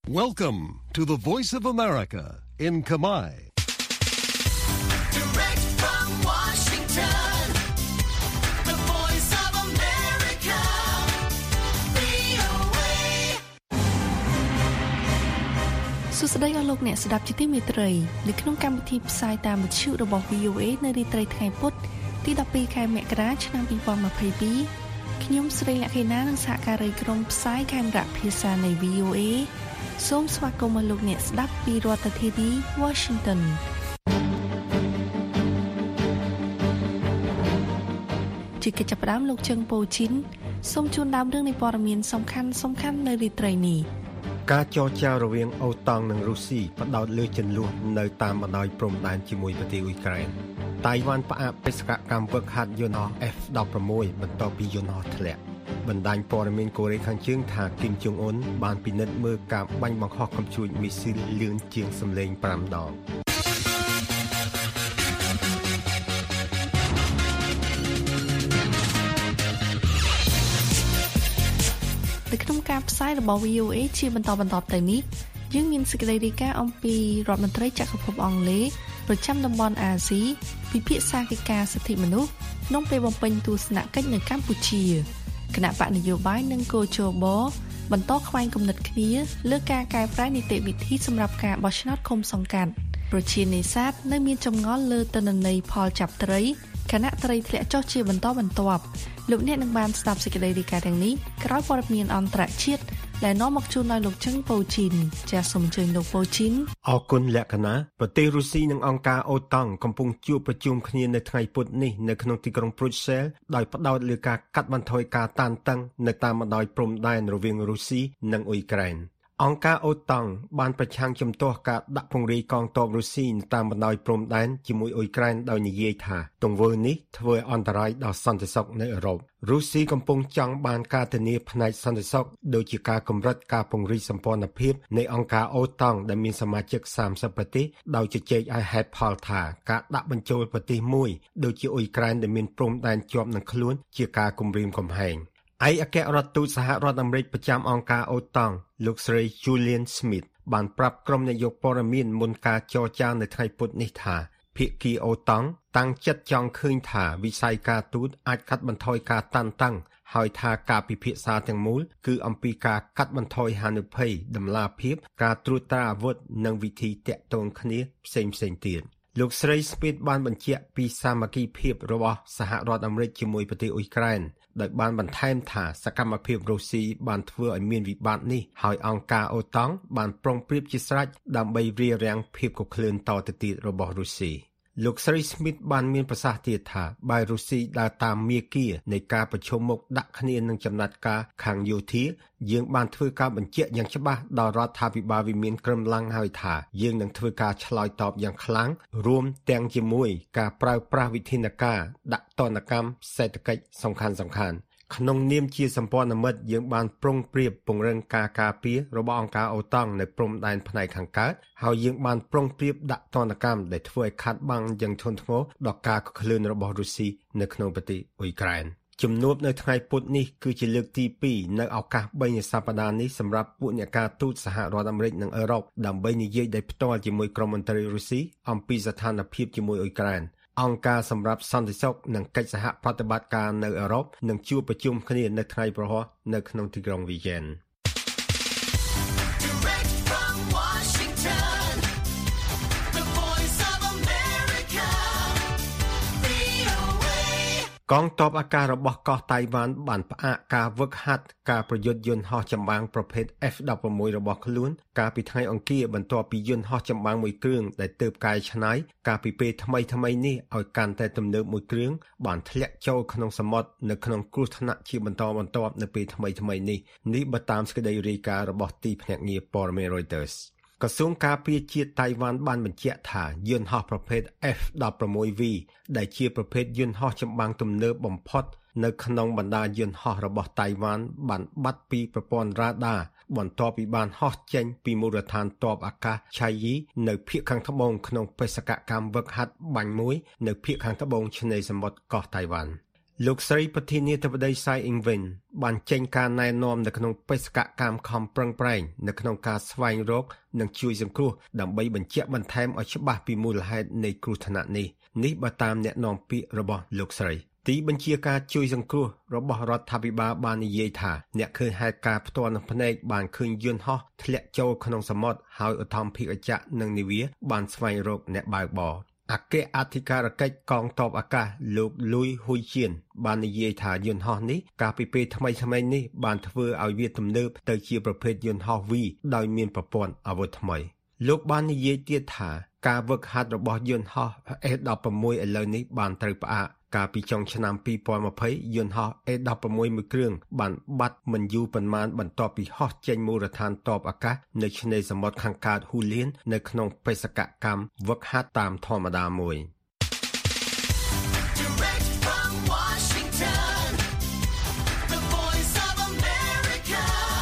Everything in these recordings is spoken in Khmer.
Welcome to the Voice of America in Khmer. Direct from Washington, the Voice of America, VOA. សួស្តីអស់លោកអ្នកស្ដាប់ជាទីមេត្រីនៅក្នុងកម្មវិធីផ្សាយតាមវិទ្យុរបស់ VOA នៅរាត្រីថ្ងៃពុធទី12ខែមករាឆ្នាំ2022ខ្ញុំស្រីលក្ខិណានិងសហការីក្រុមផ្សាយខេមរៈភាសានៃ VOA សូមស្វាគមន៍លោកអ្នកស្ដាប់ពីរដ្ឋធានី Washington ជាកិច្ចចាប់ផ្ដើមលោកជឹងប៉ូជីនសូមជូនដើមរឿងនៃព័ត៌មានសំខាន់នៅរាត្រីនេះការចរចារវាងអូតង់និងរុស្ស៊ីផ្ដោតលើជម្លោះនៅតាមបណ្ដោយព្រំដែនជាមួយប្រទេសអ៊ុយក្រែនតៃវ៉ាន់ផ្អាកបេសកកម្មហ្វឹកហាត់យន្តហោះ F-16 បន្ទាប់ពីយន្តហោះធ្លាក់បណ្ដាញព័ត៌មានកូរ៉េខាងជើងថាគីមជុងអ៊ុនបានពិនិត្យមើលការបាញ់បង្ហោះកាំជ្រួចមីស៊ីលលឿនជាងសម្លេង5ដងនៅក្នុងការផ្សាយរបស់ VOA ជាបន្តទៅនេះយើងមានសេចក្តីរាយការណ៍អំពីរដ្ឋមន្ត្រីចក្រភពអង់គ្លេសប្រចាំតំបន់អាស៊ីពិភាក្សាកិច្ចការសិទ្ធិមនុស្សក្នុងពេលបំពេញទស្សនកិច្ចនៅកម្ពុជាគណៈបកនយោបាយនិងគោជបបន្តខ្វែងគំនិតគ្នាលើការកែប្រែនីតិវិធីសម្រាប់ការបោះឆ្នោតឃុំសង្កាត់ប្រជានេសាទនៅមានចម្ងល់លើទិន្នន័យផលចាប់ត្រីគណៈត្រីធ្លាក់ចុះជាបន្តបន្ទាប់លោកអ្នកនឹងបានស្ដាប់សេចក្តីរាយការណ៍ទាំងនេះក្រោយព័ត៌មានអន្តរជាតិដែលនាំមកជូនដោយលោកជឹងប៉ូជីនចាសសូមអញ្ជើញលោកប៉ូជីនអរគុណលក្ខណៈប្រទេសរុស្ស៊ីនិងអង្គការអូតង់កំពុងជួបប្រជុំគ្នានៅថ្ងៃពុធនេះនៅក្នុងទីក្រុងប្រូសែលដោយផ្ដោតលើការកាត់បន្ថយការតានតឹងនៅតាមបណ្ដោយព្រំដែនរវាងរុស្ស៊ីនិងអ៊ុយក្រែនអង្គការអូតង់បានប្រឆាំងជំទាស់ការដាក់ពង្រាយកងទ័ពរុស្ស៊ីតាមបណ្ដោយព្រំដែនជាមួយអ៊ុយក្រែនដោយនិយាយថាទង្វើនេះធ្វើឲ្យអន្តរាយដល់សន្តិសុខនៅអឺរ៉ុបរុស្ស៊ីកំពុងចង់បានការធានាផ្នែកសន្តិសុខដូចជាការកម្រិតការពង្រីកសម្ព័ន្ធភាពនៃអង្គការអូតង់ដែលមានសមាជិក30ប្រទេសដោយជជែកឲ្យហេតុផលថាការដាក់បញ្ចូលប្រទេសមួយដូចជាអ៊ុយក្រែនដែលមានព្រំដែនជាប់នឹងខ្លួនជាការគំរាមកំហែងឯកអគ្គរដ្ឋទូតសហរដ្ឋអាមេរិកប្រចាំអង្គការអូតង់លោកស្រី Julian Smith បានប្រាប់ក្រុមនាយកព័ត៌មានមុនការចរចានៅថ្ងៃពុធនេះថាភាគីអូតង់តាំងចិត្តចង់ឃើញថាវិស័យការទូតអាចកាត់បន្ថយការតានតឹងហើយថាការពិភាក្សាទាំងមូលគឺអំពីការកាត់បន្ថយហានិភ័យតម្លាភាពការត្រួតត្រាអាវុធនិងវិធីតាក់ទងគ្នាផ្សេងទៀតលោកស្រី Smith បានបញ្ជាក់ពីសាមគ្គីភាពរបស់សហរដ្ឋអាមេរិកជាមួយប្រទេសអ៊ុយក្រែនដោយបានបន្ថែមថាសកម្មភាពរុស្ស៊ីបានធ្វើឲ្យមានវិបត្តិនេះហើយអង្គការអូតង់បានប្រុងប្រៀបជាស្រេចដើម្បីរារាំងភាពកក្លឿនតទៅទៀតរបស់រុស្ស៊ីលោកស្រី Smith បានមានប្រសាសន៍ទៀតថាបើរុស្ស៊ីដើរតាមមាគ៌ានៃការប្រជុំមុខដាក់គ្នានឹងចំណាត់ការខាងយោធាយើងបានធ្វើការបញ្ជាក់យ៉ាងច្បាស់ដល់រដ្ឋាភិបាលវិមានក្រឹមឡាំងហើយថាយើងនឹងធ្វើការឆ្លើយតបយ៉ាងខ្លាំងរួមទាំងជាមួយការប្រើប្រាស់វិធានការដាក់ទណ្ឌកម្មសេដ្ឋកិច្ចសំខាន់ក្នុងនាមជាសម្ព័ន្ធមិត្តយើងបានប្រុងប្រៀបពង្រឹងការការពាររបស់អង្គការអូតង់នៅព្រំដែនផ្នែកខាងកើតហើយយើងបានប្រុងប្រៀបដាក់ទណ្ឌកម្មដែលធ្វើឲ្យខាត់បាំងយ៉ាងធ្ងន់ធ្ងរដល់ការកក្លឿនរបស់រុស្ស៊ីនៅក្នុងប្រទេសអ៊ុយក្រែនជំនួបនៅថ្ងៃពុធនេះគឺជាលើកទី2នៅឱកាស3សប្តាហ៍នេះសម្រាប់ពួកអ្នកការទូតសហរដ្ឋអាមេរិកនិងអឺរ៉ុបដើម្បីនិយាយដោយផ្ទាល់ជាមួយក្រុមមន្ត្រីរុស្ស៊ីអំពីស្ថានភាពជាមួយអ៊ុយក្រែនអង្គការសម្រាប់សន្តិសុខនិងកិច្ចសហប្រតិបត្តិការនៅអឺរ៉ុបនឹងជួបប្រជុំគ្នានៅថ្ងៃប្រហ័សនៅក្នុងទីក្រុងវីយ៉ែនកងទ័ពអាកាសរបស់កោះតៃវ៉ាន់បានផ្អាកការហ្វឹកហាត់ការប្រយុទ្ធយន្តហោះចម្បាំងប្រភេទ F-16 របស់ខ្លួនកាលពីថ្ងៃអង្គារបន្ទាប់ពីយន្តហោះចម្បាំងមួយគ្រឿងដែលទើបកែច្នៃកាលពីពេលថ្មីនេះឲ្យកាន់តែទំនើបមួយគ្រឿងបានធ្លាក់ចូលក្នុងសមុទ្រនៅក្នុងគ្រោះថ្នាក់ជាបន្តបន្ទាប់នៅពេលថ្មីនេះបើតាមសេចក្តីរាយការណ៍របស់ទីភ្នាក់ងារព័ត៌មាន Reutersក្រសួងការពារជាតិតៃវ៉ាន់បានបញ្ជាក់ថាយន្តហោះប្រភេទ F-16V ដែលជាប្រភេទយន្តហោះចម្បាំងទំនើបបំផុតនៅក្នុងបណ្ដាយន្តហោះរបស់តៃវ៉ាន់បានបាត់ពីប្រព័ន្ធរ៉ាដាបន្ទាប់ពីបានហោះចេញពីមូលដ្ឋានទ័ពអាកាសឆៃយីនៅភាគខាងត្បូងក្នុងបេសកកម្មហ្វឹកហាត់បាញ់មួយនៅភាគខាងត្បូងឆ្នេរសមុទ្រកោះតៃវ៉ាន់លោកស្រីប្រធានាធិបតី Tsai Ing-wen បានចេញការណែនាំនៅក្នុងបេសកកម្មខំប្រឹងប្រែងនៅក្នុងការស្វែងរកនិងជួយសង្គ្រោះដើម្បីបញ្ជាក់បន្ថែមឲ្យច្បាស់ពីមូលហេតុនៃគ្រោះថ្នាក់នេះបើតាមអ្នកនាំពាក្យរបស់លោកស្រីទីបញ្ជាការជួយសង្គ្រោះរបស់រដ្ឋាភិបាលបាននិយាយថាអ្នកឃើញហេតុការណ៍ផ្ទាល់នឹងភ្នែកបានឃើញយន្តហោះធ្លាក់ចូលក្នុងសមុទ្រហើយឧត្តមភាគអគ្គនិងនាវាបានស្វែងរកអ្នកបើកបរអគ្គអធិការកិច្ចកងទ័ពអាកាសលោកលុយហ៊ុយជៀនបាននិយាយថាយន្តហោះនេះកាលពីពេលថ្មីៗនេះបានធ្វើឲ្យវាទំនើបទៅជាប្រភេទយន្តហោះ V ដោយមានប្រព័ន្ធអាវុធថ្មីលោកបាននិយាយទៀតថាការវឹកហាត់របស់យន្តហោះ A-16 ឥឡូវនេះបានត្រូវផ្អាកកាលពីចុងឆ្នាំ2020យន្តហោះ A-16 មួយគ្រឿងបានបាត់មិនយូរប៉ុន្មានបន្ទាប់ពីហោះចេញមូលដ្ឋានទ័ពអាកាសនៅឆ្នេរសមុទ្រខាងកើតហ៊ូលៀននៅក្នុងបេសកកម្មវឹកហាត់តាមធម្មតាមួយ Direct from Washington, the voice of America,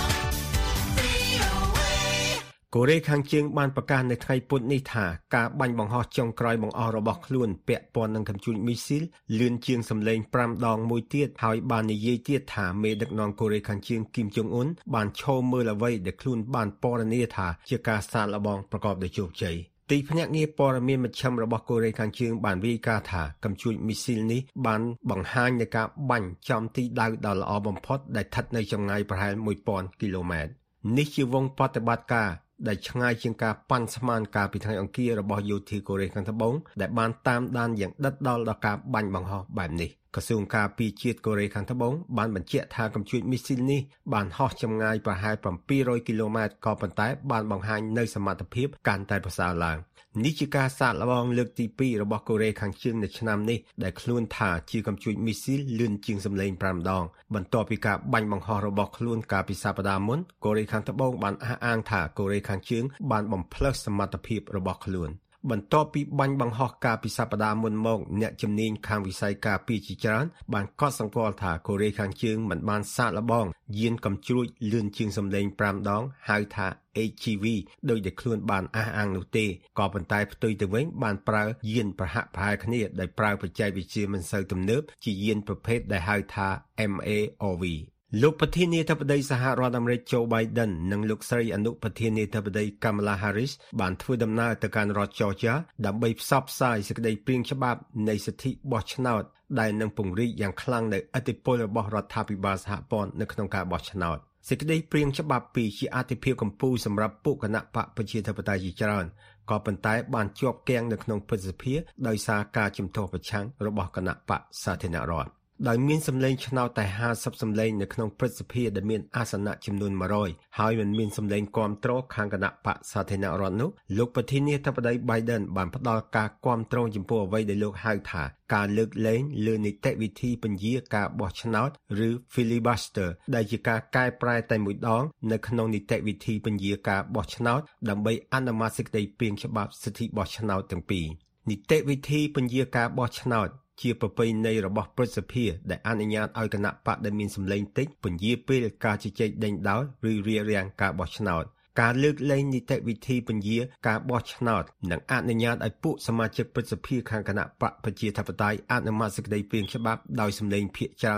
VOA. កូរ៉េខាងជើងបានប្រកាសនៅថ្ងៃពុធនេះថាការបាញ់បង្ហោះចុងក្រោយបង្អស់របស់ខ្លួនពាក់ព័ន្ធនឹងកាំជ្រួចមីស៊ីលលឿនជាងសម្លេង5ដងមួយទៀតហើយបាននិយាយទៀតថាមេដឹកនាំកូរ៉េខាងជើងគីមចុងអ៊ុនបានឈរមើលអ្វីដែលខ្លួនបានពណ៌នាថាជាការសាកល្បងប្រកបដោយជោគជ័យទីភ្នាក់ងារព័ត៌មានមជ្ឈិមរបស់កូរ៉េខាងជើងបានរាយការណ៍ថាកាំជ្រួចមីស៊ីលនេះបានបង្ហាញនៃការបាញ់ចំទីដៅដ៏ល្អបំផុតដែលស្ថិតនៅចម្ងាយប្រហែល 1000 គីឡូម៉ែត្រនេះជាវងបប្រតិបត្តិការដែលឆ្ងាយជាងការប៉ាន់ស្មានកាលពីថ្ងៃអង្គាររបស់យោធាកូរ៉េខាងត្បូងដែលបានតាមដានយ៉ាងដិតដល់ដល់ការបាញ់បង្ហោះបែបនេះក្រសួងការពារជាតិកូរ៉េខាងត្បូងបានបញ្ជាក់ថាកាំជ្រួចមីស៊ីលនេះបានហោះចម្ងាយប្រហែល700គីឡូម៉ែត្រក៏ប៉ុន្តែបានបង្ហាញនៅសមត្ថភាពកាន់តែប្រសើរឡើងនេះជាការសាកល្បងលើកទី2របស់កូរ៉េខាងជើងនៅឆ្នាំនេះដែលខ្លួនថាជាកាំជ្រួចមីស៊ីលលឿនជាងសម្លេង5ដងបន្ទាប់ពីការបាញ់បង្ហោះរបស់ខ្លួនកាលពីសប្តាហ៍មុនកូរ៉េខាងត្បូងបានអះអាងថាកូរ៉េខាងជើងបានបំផ្លើសសមត្ថភាពរបស់ខ្លួនបន្ទាប់ពីបាញ់បង្ហោះកាលពីសប្តាហ៍មុនមកអ្នកជំនាញខាងវិស័យការពារជាច្រើនបានកត់សម្គាល់ថាកូរ៉េខាងជើងមិនបានសាកល្បងយានកាំជ្រួចលឿនជាងសម្លេង5ដងហៅថា HGV ដោយដែលខ្លួនបានអះអាងនោះទេក៏ប៉ុន្តែផ្ទុយទៅវិញបានប្រើយានប្រហាក់ប្រហែលគ្នាដោយប្រើបច្ចេកវិទ្យាមិនសូវទំនើបជាយានប្រភេទដែលហៅថា MAOVលោកប្រធានាធិបតីសហរដ្ឋអាមេរិក Joe Biden និងលោកស្រីអនុប្រធានាធិបតី Kamala Harris បានធ្វើដំណើរទៅកាន់រដ្ឋ Georgia ដើម្បីផ្សព្វផ្សាយសេចក្តីព្រាងច្បាប់នៃសិទ្ធិបោះឆ្នោតដែលនឹងពង្រីកយ៉ាងខ្លាំងនូវឥទ្ធិពលរបស់រដ្ឋាភិបាលសហព័ន្ធនៅក្នុងការបោះឆ្នោតសេចក្តីព្រាងច្បាប់ពីជាអាទិភាពកម្ពុជាសម្រាប់ពួកគណៈបកប្រជាធិបតេយ្យជាច្រើនក៏ប៉ុន្តែបានជាប់គាំងនៅក្នុងព្រឹទ្ធសភាដោយសារការជំទាស់ប្រឆាំងរបស់គណៈបកសាធារណរដ្ឋដោយមានសម្លេងឆ្នោតតែ50សម្លេងនៅក្នុងព្រឹទ្ធសភាដែលមានអាសនៈចំនួន100ហើយមិនមានសម្លេងគាំទ្រខាងគណៈបកសាធារណរដ្ឋនោះលោកប្រធានាធិបតី Biden បានផ្ដល់ការគាំទ្រចំពោះអ្វីដែលលោកហៅថាការលើកលែងលើនីតិវិធីពន្យាការបោះឆ្នោតឬ filibuster ដែលជាការកែប្រែតែមួយដងនៅក្នុងនីតិវិធីពន្យាការបោះឆ្នោតដើម្បីអនុម័តសេចក្តីព្រាងច្បាប់សិទ្ធិបោះឆ្នោតទាំងពីរនីតិវិធីពន្យាការបោះឆ្នោតជាប្រពៃណីរបស់ព្រឹទ្ធសភាដែលអនុញ្ញាតឲ្យគណៈបកដែលមានសម្លេងតិចពន្យាពេលការជជែកដេញដោលឬរារាំងការបោះឆ្នោតការលើកលែងនីតិវិធីពន្យាការបោះឆ្នោតនិងអនុញ្ញាតឲ្យពួកសមាជិកព្រឹទ្ធសភាខាងគណៈបកប្រជាធិបតេយ្យអនុម័តសេចក្តីព្រាងច្បាប់ដោយសម្លេងភាគច្រើន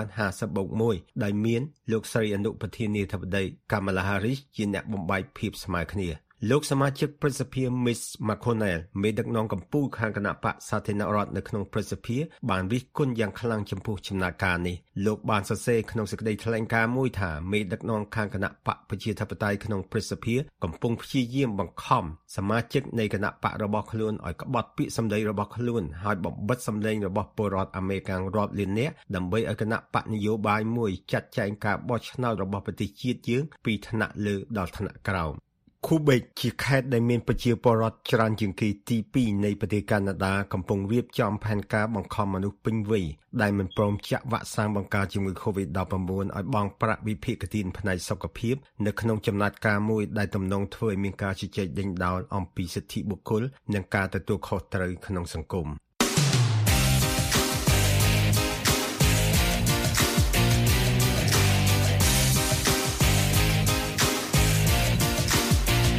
50+1 ដោយមានលោកស្រីអនុប្រធានាធិបតី Kamala Harris ជាអ្នកបំបែកភាពស្មើគ្នាលោកសមាជិកព្រឹទ្ធសភា Mitch McConnell មេដឹកនាំកម្ពុជាខាងគណៈបកសាធារណរដ្ឋនៅក្នុងព្រឹទ្ធសភាបានរិះគន់យ៉ាងខ្លាំងចំពោះចំណាត់ការនេះលោកបានសរសេរក្នុងសេចក្តីថ្លែងការណ៍មួយថាមេដឹកនាំខាងគណៈបកប្រជាធិបតេយ្យក្នុងព្រឹទ្ធសភាកំពុងព្យាយាមបង្ខំសមាជិកនៃគណៈបករបស់ខ្លួនឲ្យក្បត់ពាក្យសម្ដីរបស់ខ្លួនហើយបំបិទសម្លេងរបស់ពលរដ្ឋអាមេរិករាប់លាននាក់ដើម្បីឲ្យគណៈបកនយោបាយមួយចាត់ចែងការបោះឆ្នោតរបស់ប្រទេសជាតិយើងពីថ្នាក់លើដល់ថ្នាក់ក្រោមQuebec ជាខេត្តដែលមានប្រជាពលរដ្ឋច្រើនជាងគេទី2នៃប្រទេសកាណាដាកំពុងរៀបចំផែនការបង្ខំមនុស្សពេញវ័យដែលមិនព្រមចាក់វ៉ាក់សាំងបង្ការជំងឺ COVID-19 ឲ្យបង់ប្រាក់វិភាគទានផ្នែកសុខភាពនៅក្នុងចំណាត់ការមួយដែលទំនងធ្វើឲ្យមានការជជែកដេញដោលអំពីសិទ្ធិបុគ្គលនិងការទទួលខុសត្រូវក្នុងសង្គម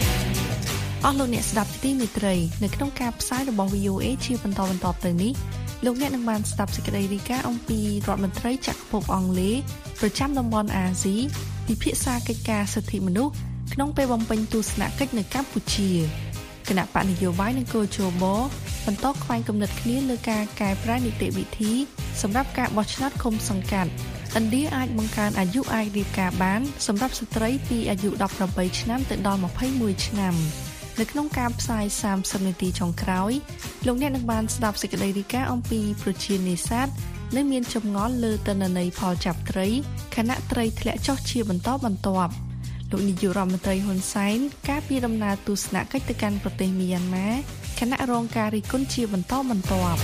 អស់លោកអ្នកស្ដាប់ទីមេត្រីនៅក្នុងការផ្សាយរបស់ VOA ជាបន្តទៅនេះលោកអ្នកនឹងបានស្ដាប់សេចក្តីរាយការណ៍អំពីរដ្ឋមន្ត្រីចក្រភពអង់គ្លេសប្រចាំតំបន់អាស៊ីពិភាក្សាកិច្ចការសិទ្ធិមនុស្សក្នុងពេលបំពេញទស្សនកិច្ចនៅកម្ពុជាគណៈបកនយោបាយនិងគោលជបបន្តខ្វែងគំនិតគ្នាលើការកែប្រែនីតិវិធីសម្រាប់ការបោះឆ្នោតឃុំសង្កាត់ឥណ្ឌាអាចបង្កើនអាយុអាចរៀបការបានសម្រាប់ស្ត្រីពីអាយុ18ឆ្នាំទៅដល់21ឆ្នាំនៅក្នុងការផ្សាយ30នាទីចុងក្រោយលោកអ្នកនឹងបានស្ដាប់សេចក្តីរាយការណ៍អំពីប្រជានេសាទនៅមានចម្ងល់លើទិន្នន័យផលចាប់ត្រីខណៈត្រីធ្លាក់ចុះជាបន្តបន្ទាប់លោកនាយករដ្ឋមន្ត្រីហ៊ុនសែនការពីដំណើរទស្សនកិច្ចទៅកាន់ប្រទេសមីយ៉ាន់ម៉ាខណៈរងការរិះគន់ជាបន្តបន្ទាប់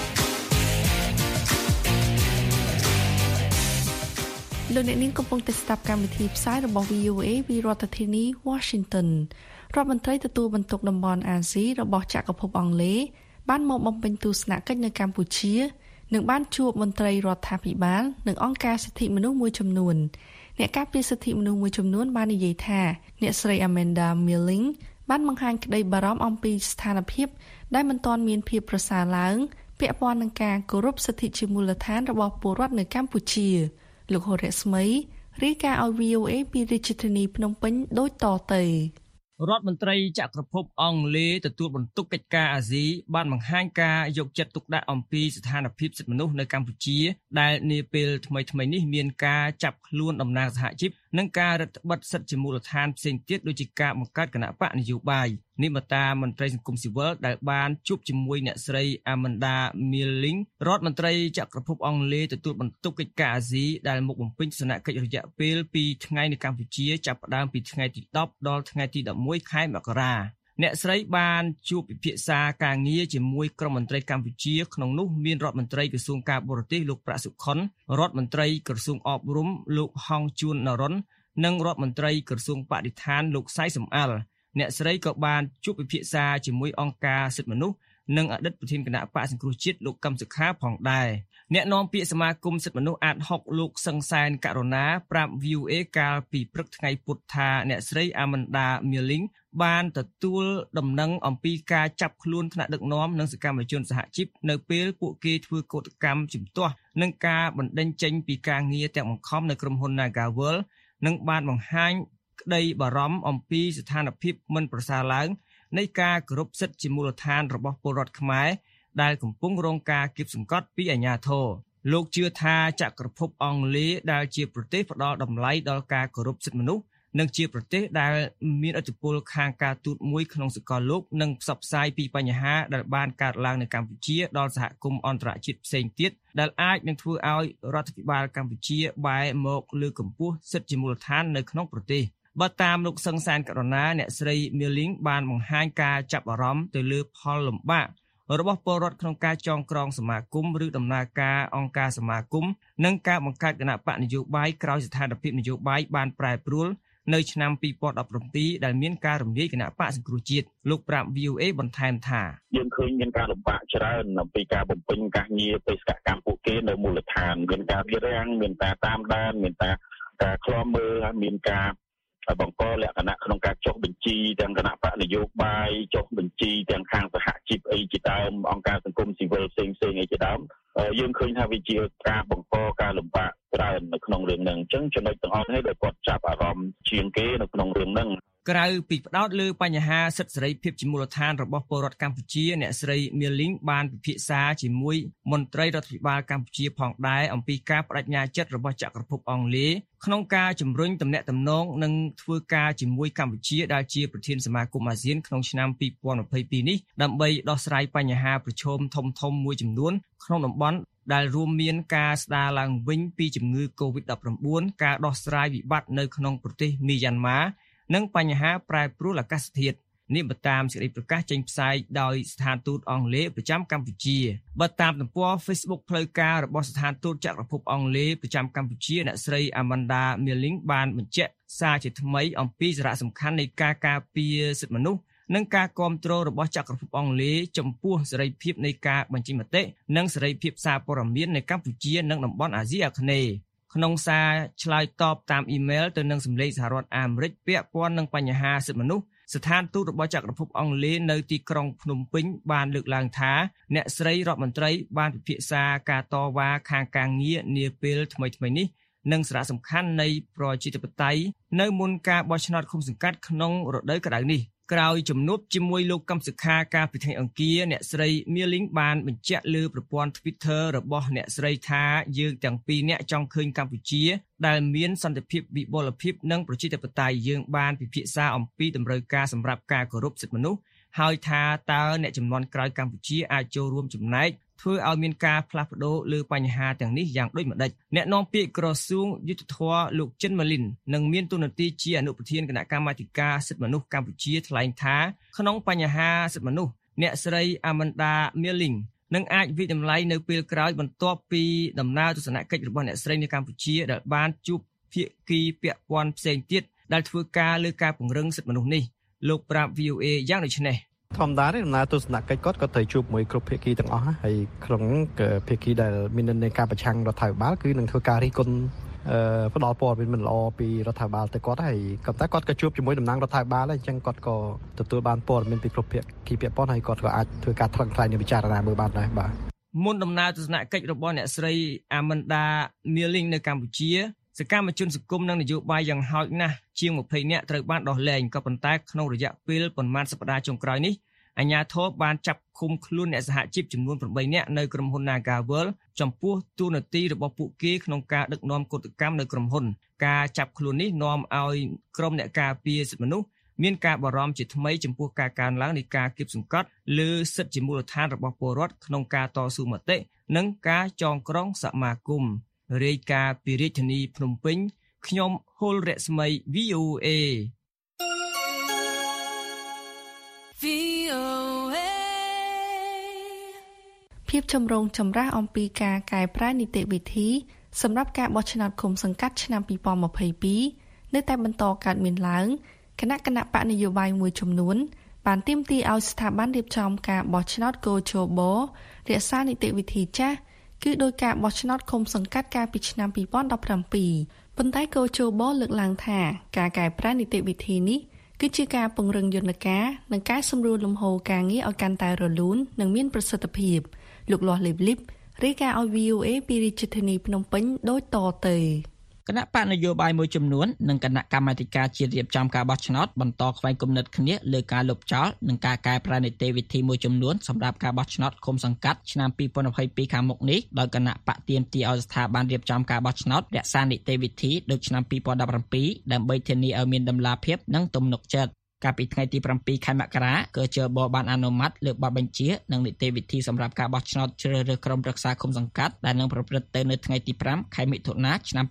លោកអ្នកនាងកំពុងតែស្ដាប់កម្មវិធីផ្សាយរបស់ VOA ពីរដ្ឋធានី Washington រដ្ឋមន្ត្រីទទួលបន្ទុកតំបន់អាស៊ីរបស់ចក្រភពអង់គ្លេសបានមកបំពេញទស្សនកិច្ចនៅកម្ពុជានិងបានជួបមន្ត្រីរដ្ឋាភិបាលនិងអង្គការសិទ្ធិមនុស្សមួយចំនួនអ្នកការពារសិទ្ធិមនុស្សមួយចំនួនបាននិយាយថាអ្នកស្រី Amanda Milling បានបង្ហាញក្តីបារម្ភអំពីស្ថានភាពដែលមិនទាន់មានភាពប្រសើរឡើងពាក់ព័ន្ធនឹងការគោរពសិទ្ធិជាមូលដ្ឋានរបស់ពលរដ្ឋនៅកម្ពុជាលោកហូរ៉េស្មីរាយការណ៍ឲ្យ VOA ពីរាជធានីភ្នំពេញដូចតទៅរដ្ឋមន្ត្រីចក្រភពអង់គ្លេសទទួលបន្ទុកកិច្ចការអាស៊ីបានបង្ហាញការយកចិត្តទុកដាក់អំពីស្ថានភាពសិទ្ធិមនុស្សនៅកម្ពុជាដែលនាពេលថ្មីៗនេះមានការចាប់ខ្លួនតំណាងសហជីពនិងការរឹតបន្តឹងសិទ្ធិជាមូលដ្ឋានផ្សេងទៀតដូចជាការបង្កើតគណៈបកនយោបាយនេះមកតាមមន្ត្រីសង្គមស៊ីវិលដែលបានជួបជាមួយអ្នកស្រី Amanda Milling រដ្ឋមន្ត្រីចក្រភពអង់គ្លេសទទួលបន្ទុកកិច្ចការអាស៊ីដែលមកបំពេញទស្សនកិច្ចរយៈពេល2ថ្ងៃនៅកម្ពុជាចាប់ផ្ដើមពីថ្ងៃទី10ដល់ថ្ងៃទី11ខែមករាអ្នកស្រីបានជួបពិភាក្សាការងារជាមួយក្រុមមន្ត្រីកម្ពុជាក្នុងនោះមានរដ្ឋមន្ត្រីក្រសួងការបរទេសលោកប្រាក់សុខុនរដ្ឋមន្ត្រីក្រសួងអប់រំលោកហងជួននរុននិងរដ្ឋមន្ត្រីក្រសួងបរិស្ថានលោកសៃសំអាល់អ្នកស្រីក៏បានជួបពិភាក្សាជាមួយអង្គការសិទ្ធិមនុស្សនិងអតីតប្រធានគណៈបកសង្គ្រោះជាតិលោកកឹមសុខាផងដែរអ្នកនាំពាក្យសមាគមសិទ្ធិមនុស្សអាត6លោកសង្សានករណាប្រាប់ VOA កាលពីព្រឹកថ្ងៃពុធថាអ្នកស្រី Amanda Milling បានទទួលដំណឹងអំពីការចាប់ខ្លួនថ្នាក់ដឹកនាំនិងសកម្មជនសហជីពនៅពេលពួកគេធ្វើកោតកម្មជំទាស់និងការបណ្តេញចេញពីការងារទាំងបង្ខំនៅក្រុមហ៊ុន Nagawal និងបានបង្ហាញក្តីបារម្ភអំពីស្ថានភាពមិនប្រសើរឡើងនៃការគោរពសិទ្ធិជាមូលដ្ឋានរបស់ពលរដ្ឋខ្មែរដែលកំពុងរងការគាបសង្កត់ពីអាជ្ញាធរលោកជឿថាចក្រភពអង់គ្លេសដែលជាប្រទេសផ្ដល់តម្លៃដល់ការគោរពសិទ្ធិមនុស្សនិងជាប្រទេសដែលមានឥទ្ធិពលខាងការទូតមួយក្នុងសកលលោកនិងផ្សព្វផ្សាយពីបញ្ហាដែលបានកើតឡើងនៅកម្ពុជាដល់សហគមន៍អន្តរជាតិផ្សេងទៀតដែលអាចនឹងធ្វើឲ្យរដ្ឋាភិបាលកម្ពុជាបែរមកលើកកម្ពស់សិទ្ធិជាមូលដ្ឋាននៅក្នុងប្រទេសបើតាមលោកសង្សានករណាអ្នកស្រី Milling បានបង្ហាញការចាប់អារម្មណ៍ទៅលើផលលំបាករបស់ពលរដ្ឋក្នុងការចងក្រងសមាគមឬដំណើរការអង្គការសមាគមនិងការបង្កើតគណៈបកនយោបាយក្រោយស្ថានភាពនយោបាយបានប្រែប្រួលនៅឆ្នាំ2017ដែលមានការរំលាយគណៈបកសង្គ្រោះជាតិលោកប្រាប់ VOA បន្ថែមថាយើងឃើញមានការលំបាកច្រើនអំពីការបំពេញការងារបេសកកម្មពួកគេនៅមូលដ្ឋានមានការវារាំងមានការតាមដានមានការឃ្លាំមើលមានការបង្កលក្ខណៈក្នុងការចុះបញ្ជីទាំងគណៈបកនយោបាយចុះបញ្ជីទាំងខាងសហជីពអីជាដើមអង្គការសង្គមស៊ីវិលផ្សេងៗអីជាដើមយើងឃើញថាវាជាការបង្កការលំបាកច្រើននៅក្នុងរឿងហ្នឹងអញ្ចឹងចំណុចទាំងអស់នេះដែលគាត់ចាប់អារម្មណ៍ជាងគេនៅក្នុងរឿងហ្នឹងក្រៅពីផ្ដោតលើបញ្ហាសិទ្ធិសេរីភាពជាមូលដ្ឋានរបស់ពលរដ្ឋកម្ពុជាអ្នកស្រី Milling បានពិភាក្សាជាមួយមន្ត្រីរដ្ឋាភិបាលកម្ពុជាផងដែរអំពីការបដិញ្ញាចិត្តរបស់ចក្រភពអង់គ្លេសក្នុងការជំរុញទំនាក់ទំនងនិងធ្វើការជាមួយកម្ពុជាដែលជាប្រធានសមាគមអាស៊ានក្នុងឆ្នាំ2022នេះដើម្បីដោះស្រាយបញ្ហាប្រឈមធំៗមួយចំនួនក្នុងតំបន់ដែលរួមមានការស្ដារឡើងវិញពីជំងឺ COVID-19 ការដោះស្រាយវិបត្តិនៅក្នុងប្រទេសមីយ៉ាន់ម៉ានិងបញ្ហាប្រែប្រួលអាកាសធាតុនេះបើតាមសេចក្តីប្រកាសចេញផ្សាយដោយស្ថានទូតអង់គ្លេសប្រចាំកម្ពុជាបើតាមទំព័រ Facebook ផ្លូវការរបស់ស្ថានទូតចក្រភពអង់គ្លេសប្រចាំកម្ពុជាអ្នកស្រី Amanda Milling បានបញ្ជាក់សារជាថ្មីអំពីសារៈសំខាន់នៃការការពារសិទ្ធិមនុស្សនិងការគាំទ្ររបស់ចក្រភពអង់គ្លេសចំពោះសេរីភាពនៃការបញ្ចេញមតិនិងសេរីភាពសារព័ត៌មាននៅកម្ពុជានិងតំបន់អាស៊ីអាគ្នេយ៍ក្នុងសារឆ្លើយតបតាមអ៊ីមែលទៅនឹងសម្លេងសហរដ្ឋអាមេរិកពាក់ព័ន្ធនឹងបញ្ហាសិទ្ធិមនុស្សស្ថានទូតរបស់ចក្រភពអង់គ្លេសនៅទីក្រុងភ្នំពេញបានលើកឡើងថាអ្នកស្រីរដ្ឋមន្ត្រីបានពិភាក្សាការតវ៉ាខាងការងារនាពេលថ្មីៗនេះនិងសារៈសំខាន់នៃប្រជាធិបតេយ្យនៅមុនការបោះឆ្នោតឃុំសង្កាត់ក្នុងរដូវក្តៅនេះក្រោយជំនួបជាមួយលោកកឹមសុខាកាលពីថ្ងៃអង្គារអ្នកស្រី Mia-Ling បានបញ្ជាក់លើប្រព័ន្ធ Twitter របស់អ្នកស្រីថាយើងទាំងពីរអ្នកចង់ឃើញកម្ពុជាដែលមានសន្តិភាពវិបុលភាពនិងប្រជាធិបតេយ្យយើងបានពិភាក្សាអំពីតម្រូវការសម្រាប់ការគោរពសិទ្ធិមនុស្សហើយថាតើអ្នកចំនួនក្រោយកម្ពុជាអាចចូលរួមចំណែកធ្វើឲ្យមានការផ្លាស់ប្ដូរលើបញ្ហាទាំងនេះយ៉ាងដូចម្តេចអ្នកនាំពាក្យក្រសួងយុទ្ធភ័ពលោកចិនម៉ាលីននិងមានតួនាទីជាអនុប្រធានគណៈកម្មាធិការសិទ្ធិមនុស្សកម្ពុជាថ្លែងថាក្នុងបញ្ហាសិទ្ធិមនុស្សអ្នកស្រី Amanda Mia-Ling នឹងអាចវិតម្លៃនៅពេលក្រោយបន្ទាប់ពីដំណើរទស្សនកិច្ចរបស់អ្នកស្រីនៅកម្ពុជាដែលបានជួបភាគីពាក់ព័ន្ធផ្សេងទៀតដែលធ្វើការលើការពង្រឹងសិទ្ធិមនុស្សនេះលោកប្រាប់ VOA យ៉ាងដូចនេះធម្មតាទេដំណើរទស្សនកិច្ចគាត់ក៏ត្រូវជួបមួយគ្រប់ភាគីទាំងអស់ហើយក្នុងភាគីដែលមាននៅការប្រឆាំងរដ្ឋាភិបាលគឺនឹងធ្វើការរិះគន់ផ្ដល់ព័ត៌មានមិនល្អពីរដ្ឋាភិបាលទៅគាត់ហើយក៏តែគាត់ក៏ជួបជាមួយតំណាងរដ្ឋាភិបាលដែរអញ្ចឹងគាត់ក៏ទទួលបានព័ត៌មានពីគ្រប់ភាគីពាក់ព័ន្ធហើយគាត់ក៏អាចធ្វើការថ្លឹងថ្លែងនិងពិចារណាមើលបានដែរបាទមុនដំណើរទស្សនកិច្ចរបស់អ្នកស្រី Amanda Mia-Ling នៅកម្ពុជាសកម្មជនសង្គមនិងនយោបាយយ៉ាងហោចណាស់ជាង20នាក់ត្រូវបានដោះលែងក៏ប៉ុន្តែក្នុងរយៈពេលប៉ុន្មានសប្តាហ៍ចុងក្រោយនេះអាជ្ញាធរបានចាប់ឃុំខ្លួនអ្នកសហជីពចំនួន8នាក់នៅក្រុមហ៊ុន Nagavel ចំពោះទូនាទីរបស់ពួកគេក្នុងការដឹកនាំកុតកម្មនៅក្រុមហ៊ុនការចាប់ខ្លួននេះនាំឲ្យក្រុមអ្នកការពារសិទ្ធិមនុស្សមានការបារម្ភជាថ្មីចំពោះការកើនឡើងនៃការគៀបសង្កត់លើសិទ្ធិជាមូលដ្ឋានរបស់ពលរដ្ឋក្នុងការតស៊ូមតិនិងការចងក្រងសមាគមរាយការណ៍ពីរាជធានីភ្នំពេញខ្ញុំហុលរស្មី VOA ភាពចម្រូងចម្រាសអំពីការកែប្រែនីតិវិធីសម្រាប់ការបោះឆ្នោតឃុំសង្កាត់ឆ្នាំ2022នៅតែបន្តកើតមានឡើងគណៈបកនយោបាយមួយចំនួនបានទាមទារឲ្យស្ថាប័នរៀបចំការបោះឆ្នោតកោជបរក្សានីតិវិធីចាស់គឺដោយការបោះឆ្នោតឃុំសង្កាត់កាលពីឆ្នាំ2017ប៉ុន្តែកោជបរលើកឡើងថាការកែប្រែនីតិវិធីនេះគឺជាការពង្រឹងយន្តការនិងការសម្រួលលំហូរការងារឲ្យកាន់តែរលូននិងមានប្រសិទ្ធភាពលោកលាស់លីបលីបរាយការណ៍ឲ្យ VOA ពីរាជធានីភ្នំពេញដូចតទៅគណៈបកនយោបាយមួយចំនួននិងគណៈកម្មាធិការជាតិរៀបចំការបោះឆ្នោតបន្តខ្វែងគំនិតគ្នាលើការលុបចោលនិងការកែប្រែនីតិវិធីមួយចំនួនសម្រាប់ការបោះឆ្នោតឃុំសង្កាត់ឆ្នាំ2022ខាងមុខនេះដោយគណៈបកទាមទារឲ្យស្ថាប័នរៀបចំការបោះឆ្នោតរក្សានីតិវិធីដូចឆ្នាំ2017ដើម្បីធានាឲ្យមានតម្លាភាពនិងទំនុកចិត្តកាលពីថ្ងៃទី7ខែមករាកោជបបានអនុម័តលើបទបញ្ជានិងនីតិវិធីសម្រាប់ការបោះឆ្នោតជ្រើសរើសក្រុមប្រឹក្សាឃុំសង្កាត់ដែលនឹងប្រព្រឹត្តទៅនៅថ្ងៃទី5ខែមិថុនាឆ្នាំ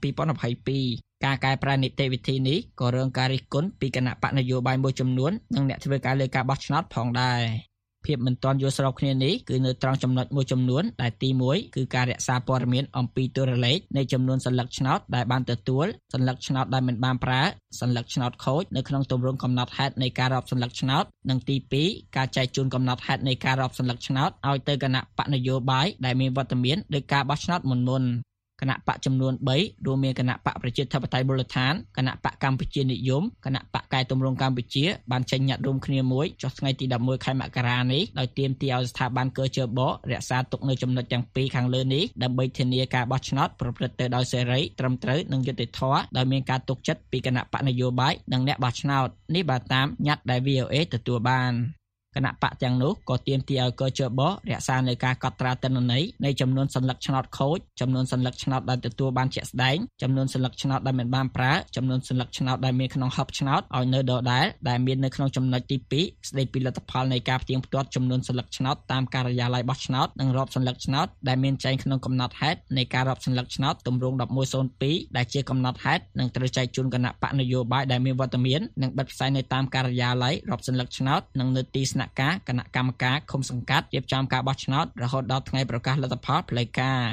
2022ការកែប្រែនីតិវិធីនេះក៏រងការរិះគន់ពីគណៈបកនយោបាយមួយចំនួននិងអ្នកធ្វើការលើការបោះឆ្នោតផងដែរភាពមិនទាន់យល់ស្របគ្នានេះគឺនៅត្រង់ចំណុចមួយចំនួនដែលទី1គឺការរក្សាព័ត៌មានអំពីតួលេខនៃចំនួនសន្លឹកឆ្នោតដែលបានទទួលសន្លឹកឆ្នោតដែលមិនបានប្រើសន្លឹកឆ្នោតខូចនៅក្នុងទម្រង់កំណត់ហេតុនៃការរាប់សន្លឹកឆ្នោតនិងទី2ការចែកជូនកំណត់ហេតុនៃការរាប់សន្លឹកឆ្នោតឲ្យទៅគណៈបកនយោបាយដែលមានវត្តមានដោយការបោះឆ្នោតមុនគណៈបកចំនួន3រួមមានគណៈបកប្រជាធិបតេយ្យមូលដ្ឋានគណៈបកកម្ពុជានិយមគណៈបកកែតម្រង់កម្ពុជាបានចេញញត្តិរួមគ្នាមួយចុះថ្ងៃទី11ខែមករានេះដោយទាមទារឲ្យស្ថាប័នកោជបរក្សាទុកនៅចំណុចទាំងពីរខាងលើនេះដើម្បីធានាការបោះឆ្នោតប្រព្រឹត្តទៅដោយសេរីត្រឹមត្រូវនិងយុត្តិធម៌ដោយមានការទុកចិត្តពីគណៈបកនយោបាយនិងអ្នកបោះឆ្នោតនេះបើតាមញត្តិដែល VOA ទទួលបានគណៈបកទាំងនោះក៏ទាមទារឲ្យកោជបរក្សានៅការកត់ត្រាទិន្នន័យនៃចំនួនសន្លឹកឆ្នោតខូចចំនួនសន្លឹកឆ្នោតដែលទទួលបានជាក់ស្ដែងចំនួនសន្លឹកឆ្នោតដែលមិនបានប្រើចំនួនសន្លឹកឆ្នោតដែលមានក្នុងហបឆ្នោតឲ្យនៅដដែលដែលមាននៅក្នុងចំណុចទី2ស្ដីពីលទ្ធផលនៃការផ្ទៀងផ្ទាត់ចំនួនសន្លឹកឆ្នោតតាមការិយាល័យបោះឆ្នោតនិងរាប់សន្លឹកឆ្នោតដែលមានចែងក្នុងកំណត់ហេតុនៃការរាប់សន្លឹកឆ្នោតទម្រង់1102ដែលជាកំណត់ហេតុនិងត្រូវចែកជូនគណៈបកនយោបាយដែលមានវត្តមាននិងបិទផ្សាយនៅតាមការិយាល័យរាប់សន្លឹកឆ្នោតនិងនៅទីស្នាក់ការគណៈកម្មការឃុំសង្កាត់រៀបចំការបោះឆ្នោតរហូតដល់ថ្ងៃប្រកាសលទ្ធផលផ្លូវការ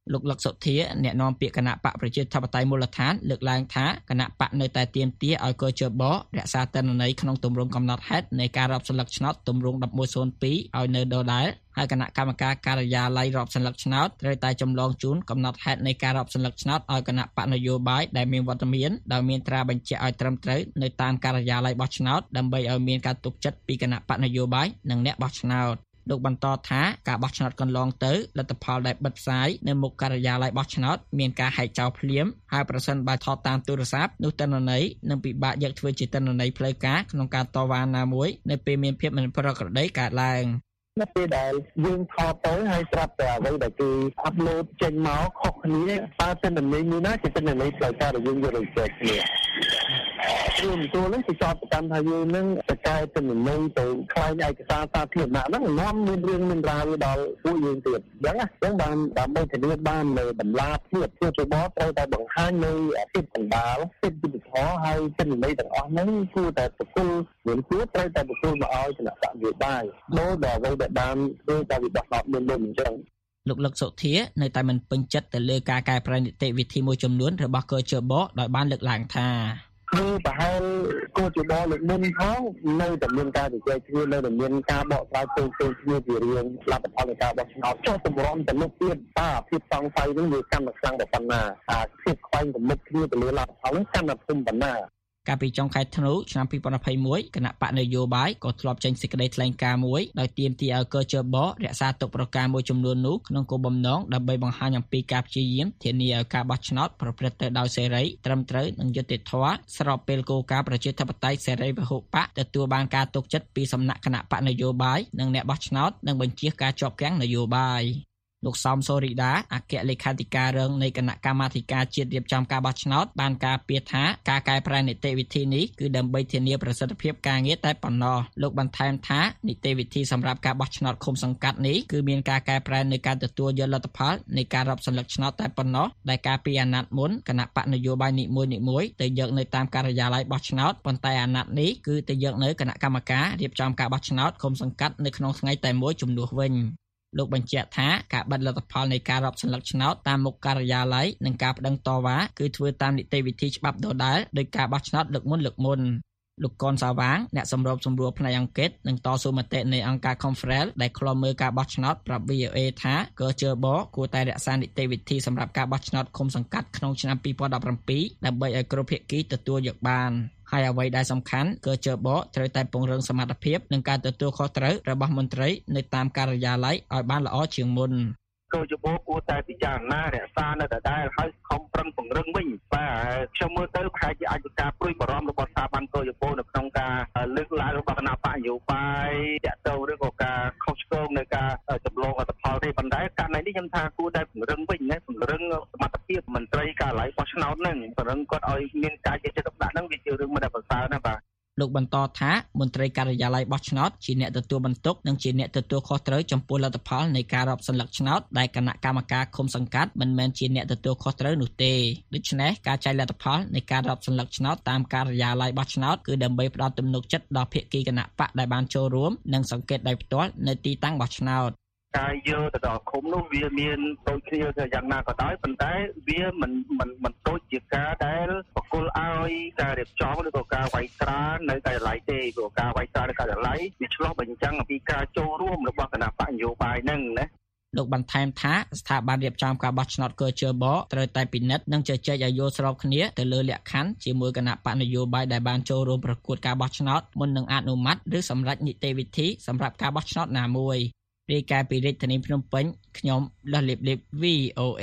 លោកលឹកសុធាអ្នកនាំពាក្យគណៈបកប្រជាធិបតេយ្យមូលដ្ឋានលើកឡើងថាគណៈបកនៅតែទាមទារឲ្យកជបរក្សាទិន្នន័យក្នុងទម្រង់កំណត់ហេតុនៃការរាប់សន្លឹកឆ្នោតទម្រង់1102ឲ្យនៅដដែលហើយគណៈកម្មការការិយាល័យរាប់សន្លឹកឆ្នោតត្រូវតែចម្លងជូនកំណត់ហេតុនៃការរាប់សន្លឹកឆ្នោតឲ្យគណៈបកនយោបាយដែលមានវត្តមានដោយមានត្រាបញ្ជាក់ឲ្យត្រឹមត្រូវនៅតាមការិយាល័យបោះឆ្នោតដើម្បីឲ្យមានការទុកចិត្តពីគណៈបកនយោបាយនិងអ្នកបោះឆ្នោតលោកបន្តថាការបោះឆ្នោតកន្លងទៅលទ្ធផលដែលបិទផ្សាយនៅមុខការិយាល័យបោះឆ្នោតមានការហែកចោលភ្លាមហើយប្រសិនបើថតតាមទូរស័ព្ទនោះទិន្នន័យនឹងពិបាកយកធ្វើជាទិន្នន័យផ្លូវការក្នុងការតវ៉ាណាមួយនៅពេលមានភាពមិនប្រក្រតីកើតឡើងនៅពេលដែលយើងថតទៅហើយស្រាប់តែអ្វីដែលគេអាប់ឡូតចេញមកខុសគ្នាតើទិន្នន័យមួយណាជាទិន្នន័យផ្លូវការដែលយើងយកទៅចែកគ្នាខ្ញុំចូលនេះគេចោទប្រកាន់ថាយើងនឹងតែកែទិន្នន័យទៅខ្លាញ់ឯកសារសាធារណៈហ្នឹងនាំមានរឿងមានរ៉ាវដល់ពួកយើងទៀតអញ្ចឹងបានដើម្បីធានាបាននៅតម្លាភាពជាបបត្រូវតែបង្ហាញនៅភាពកណ្ដាលភាពយុត្តិធម៌ហើយទិន្នន័យទាំងអស់ហ្នឹងគួរតែប្រគល់មានគួរត្រូវតែប្រគល់មកឲ្យគណៈបកនយោបាយដោយដែលអ្វីដែលបានធ្វើតែវិបត្តិមានលំអញ្ចឹងលោកលឹកសុធានៅតែមិនពេញចិត្តទៅលើការកែប្រែនីតិវិធីមួយចំនួនរបស់កជបដោយបានលើកឡើងថាគឺប្រហែលកោជបលើកមុនផងនៅតែមានការជជែកគ្នានៅតែមានការបកស្រាយផ្សេងៗគ្នាពីរឿងលទ្ធផលនៃការបោះឆ្នោតចុះតម្រាំទៅមុខទៀតតើភាពសង្ស័យនេះវាកាន់តែខ្លាំងប៉ុណ្ណាភាពខ្វែងគំនិតគ្នាទៅលើលទ្ធផលនេះកាន់តែធំប៉ុណ្ណាកាលពីចុងខែធ្នូឆ្នាំ2021គណៈបកនយោបាយក៏ធ្លាប់ចេញសេចក្តីថ្លែងការណ៍មួយដោយទាមទារឲ្យកជបរក្សាទុកប្រការមួយចំនួននោះក្នុងគោលបំណងដើម្បីបង្ហាញអំពីការព្យាយាមធានាឲ្យការបោះឆ្នោតប្រព្រឹត្តទៅដោយសេរីត្រឹមត្រូវនិងយុត្តិធម៌ស្របពេលគោលការណ៍ប្រជាធិបតេយ្យសេរីពហុបកទទួលបានការទុកចិត្តពីសំណាក់គណៈបកនយោបាយនិងអ្នកបោះឆ្នោតនិងបញ្ជាការជាប់គាំងនយោបាយលោកសោមសូរីដាអគ្គលេខាធិការរងនៃគណៈកម្មាធិការជាតិរៀបចំការបោះឆ្នោតបានការពារថាការកែប្រែនីតិវិធីនេះគឺដើម្បីធានាប្រសិទ្ធភាពការងារតែប៉ុណ្ណោះលោកបន្ថែមថានីតិវិធីសម្រាប់ការបោះឆ្នោតឃុំសង្កាត់នេះគឺមានការកែប្រែនៅការទទួលយកលទ្ធផលនៃការរាប់សន្លឹកឆ្នោតតែប៉ុណ្ណោះដែលការពីអាណត្តិមុនគណៈបកនយោបាយនីមួយៗទៅយកនៅតាមការិយាល័យបោះឆ្នោតប៉ុន្តែអាណត្តិនេះគឺទៅយកនៅគណៈកម្មការរៀបចំការបោះឆ្នោតឃុំសង្កាត់នៅក្នុងថ្ងៃតែមួយជំនួសវិញលោកបញ្ជាក់ថាការបិទលទ្ធផលនៃការរាប់សន្លឹកឆ្នោតតាមមុខការិយាល័យនិងការប្តឹងតវ៉ាគឺធ្វើតាមនីតិវិធីច្បាប់ដដែលដោយការបោះឆ្នោតលើកមុនលោកកនសាវាងអ្នកសម្របសម្រួលផ្នែកអង្កេតនិងតស៊ូមតិនៃអង្គការ Confrel ដែលឃ្លាំមើលការបោះឆ្នោតប្រាប់ VOA ថាកជបគួរតែរក្សានីតិវិធីសម្រាប់ការបោះឆ្នោតឃុំសង្កាត់ក្នុងឆ្នាំ2017ដើម្បីឲ្យគ្រប់ភាគីទទួលយកបានហើយអ្វីដែលសំខាន់គឺជបត្រូវតែពង្រឹងសមត្ថភាពនិងការទទួលខុសត្រូវរបស់មន្ត្រីនៅតាមការិយាល័យឲ្យបានល្អជាងមុនកោជបគួរតែពិចារណារក្សានៅដដែលហើយខំប្រឹងពង្រឹងវិញបាទខ្ញុំមើលទៅប្រហែលជាអាចការព្រួយបារម្ភរបស់ស្ថាប័នកោជបនៅក្នុងការលើកឡើងរបស់គណៈបកនយោបាយតាក់ទងឬក៏ការខុសឆ្គងនៅការចម្លងលទ្ធផលទេប៉ុន្តែករណីនេះខ្ញុំថាគួរតែពង្រឹងវិញណាពង្រឹងសមត្ថភាពមន្ត្រីការិយាល័យបោះឆ្នោតហ្នឹងពង្រឹងគាត់ឲ្យមានការយកចិត្តទុកដាក់ហ្នឹងវាជារឿងមិនដែលប្រសើរណាបាទលោកបន្តថាមន្ត្រីការិយាល័យបោះឆ្នោតជាអ្នកទទួលបន្ទុកនិងជាអ្នកទទួលខុសត្រូវចំពោះលទ្ធផលនៃការរាប់សន្លឹកឆ្នោតដែលគណៈកម្មការឃុំសង្កាត់មិនមែនជាអ្នកទទួលខុសត្រូវនោះទេដូច្នេះការចែកលទ្ធផលនៃការរាប់សន្លឹកឆ្នោតតាមការិយាល័យបោះឆ្នោតគឺដើម្បីផ្ដល់ទំនុកចិត្តដល់ភាគីគណៈបកដែលបានចូលរួមនិងសង្កេតដោយផ្ទាល់នៅទីតាំងបោះឆ្នោតការយកទៅដល់ឃុំនោះវាមានដូចគ្នាទៅយ៉ាងណាក៏ដោយប៉ុន្តែវាមិនដូចជាការដែលបកគលឲ្យការរៀបចំឬក៏ការវាយត្រានៅការិយាល័យទេព្រោះការវាយត្រានៅការិយាល័យវាឆ្លុះបញ្ចាំងអំពីការចូលរួមរបស់គណៈបកនយោបាយហ្នឹងណាលោកបន្ថែមថាស្ថាប័នរៀបចំការបោះឆ្នោតកជបត្រូវតែពិនិត្យនិងជជែកឲ្យយល់ស្របគ្នាទៅលើលក្ខខណ្ឌជាមួយគណៈបកនយោបាយដែលបានចូលរួមប្រកួតការបោះឆ្នោតមុននឹងអនុម័តឬសម្រេចនីតិវិធីសម្រាប់ការបោះឆ្នោតណាមួយរាយការណ៍ពីរាជធានីភ្នំពេញខ្ញុំលះលៀបលៀប VOA